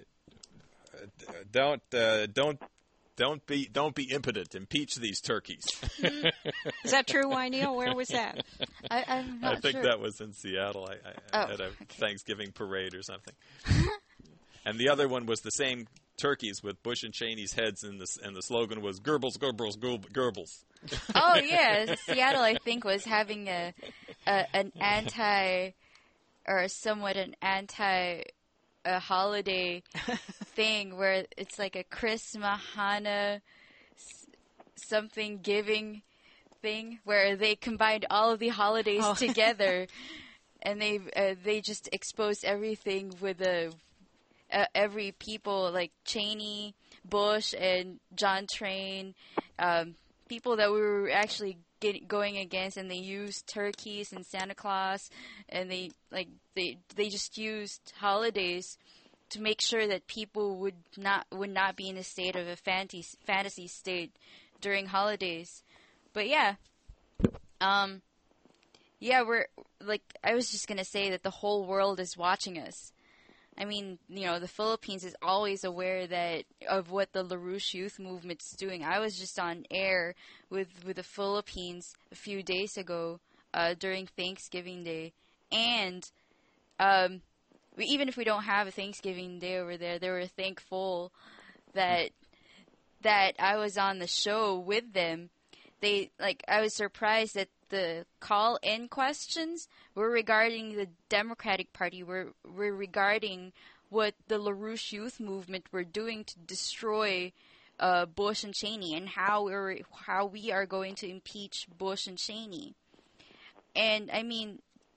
don't uh, don't don't be don't be impotent. Impeach these turkeys. Is that true, Neil? Where was that? I, I'm not I think sure. that was in Seattle I, I, Oh, at a okay. Thanksgiving parade or something. And the other one was the same turkeys with Bush and Cheney's heads, and the and the slogan was Goebbels, Goebbels, Goebbels. Oh yeah, Seattle I think was having a, a an anti or somewhat an anti a holiday thing where it's like a Christmas, Hana, something giving thing where they combined all of the holidays Oh. together, and they uh, they just exposed everything with a. Uh, every people like Cheney, Bush, and John Train, um, people that we were actually get, going against, and they used turkeys and Santa Claus, and they like they they just used holidays to make sure that people would not would not be in a state of a fantasy fantasy state during holidays. But yeah, um, yeah, we're like I was just gonna say that the whole world is watching us. I mean, you know, the Philippines is always aware that of what the LaRouche Youth Movement's doing. I was just on air with, with the Philippines a few days ago uh, during Thanksgiving Day. And um, we, even if we don't have a Thanksgiving Day over there, they were thankful that that I was on the show with them. They like I was surprised that the call-in questions were regarding the Democratic Party, were, were regarding what the LaRouche Youth Movement were doing to destroy uh, Bush and Cheney, and how we're how we are going to impeach Bush and Cheney. And I mean,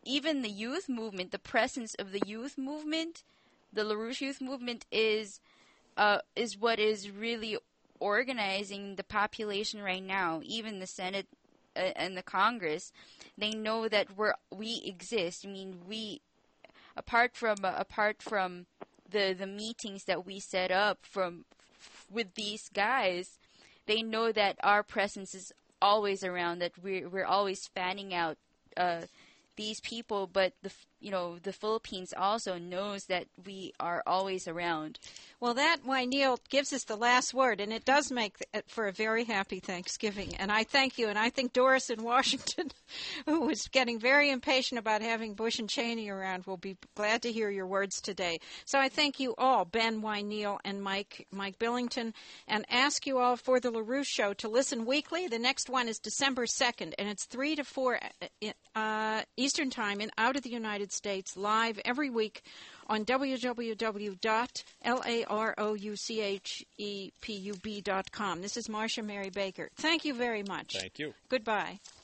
even the youth movement, the presence of the youth movement, the LaRouche Youth Movement is uh, is what is really organizing the population right now. Even the Senate uh, and the Congress, they know that we're we exist. I mean, we apart from uh, apart from the the meetings that we set up from with these guys, they know that our presence is always around. That we're we're always fanning out uh, these people, but the you know the Philippines also knows that we are always around. Well, that, why, Neil, gives us the last word, and it does make it for a very happy Thanksgiving. And I thank you, and I think Doris in Washington, who was getting very impatient about having Bush and Cheney around, will be glad to hear your words today. So I thank you all, Ben, Y. Neil, and Mike Mike Billington, and ask you all for the LaRouche Show to listen weekly. The next one is December second, and it's three to four uh, Eastern Time in out of the United States, live every week on w w w dot larouchepub dot com. This is Marcia Mary Baker. Thank you very much. Thank you. Goodbye.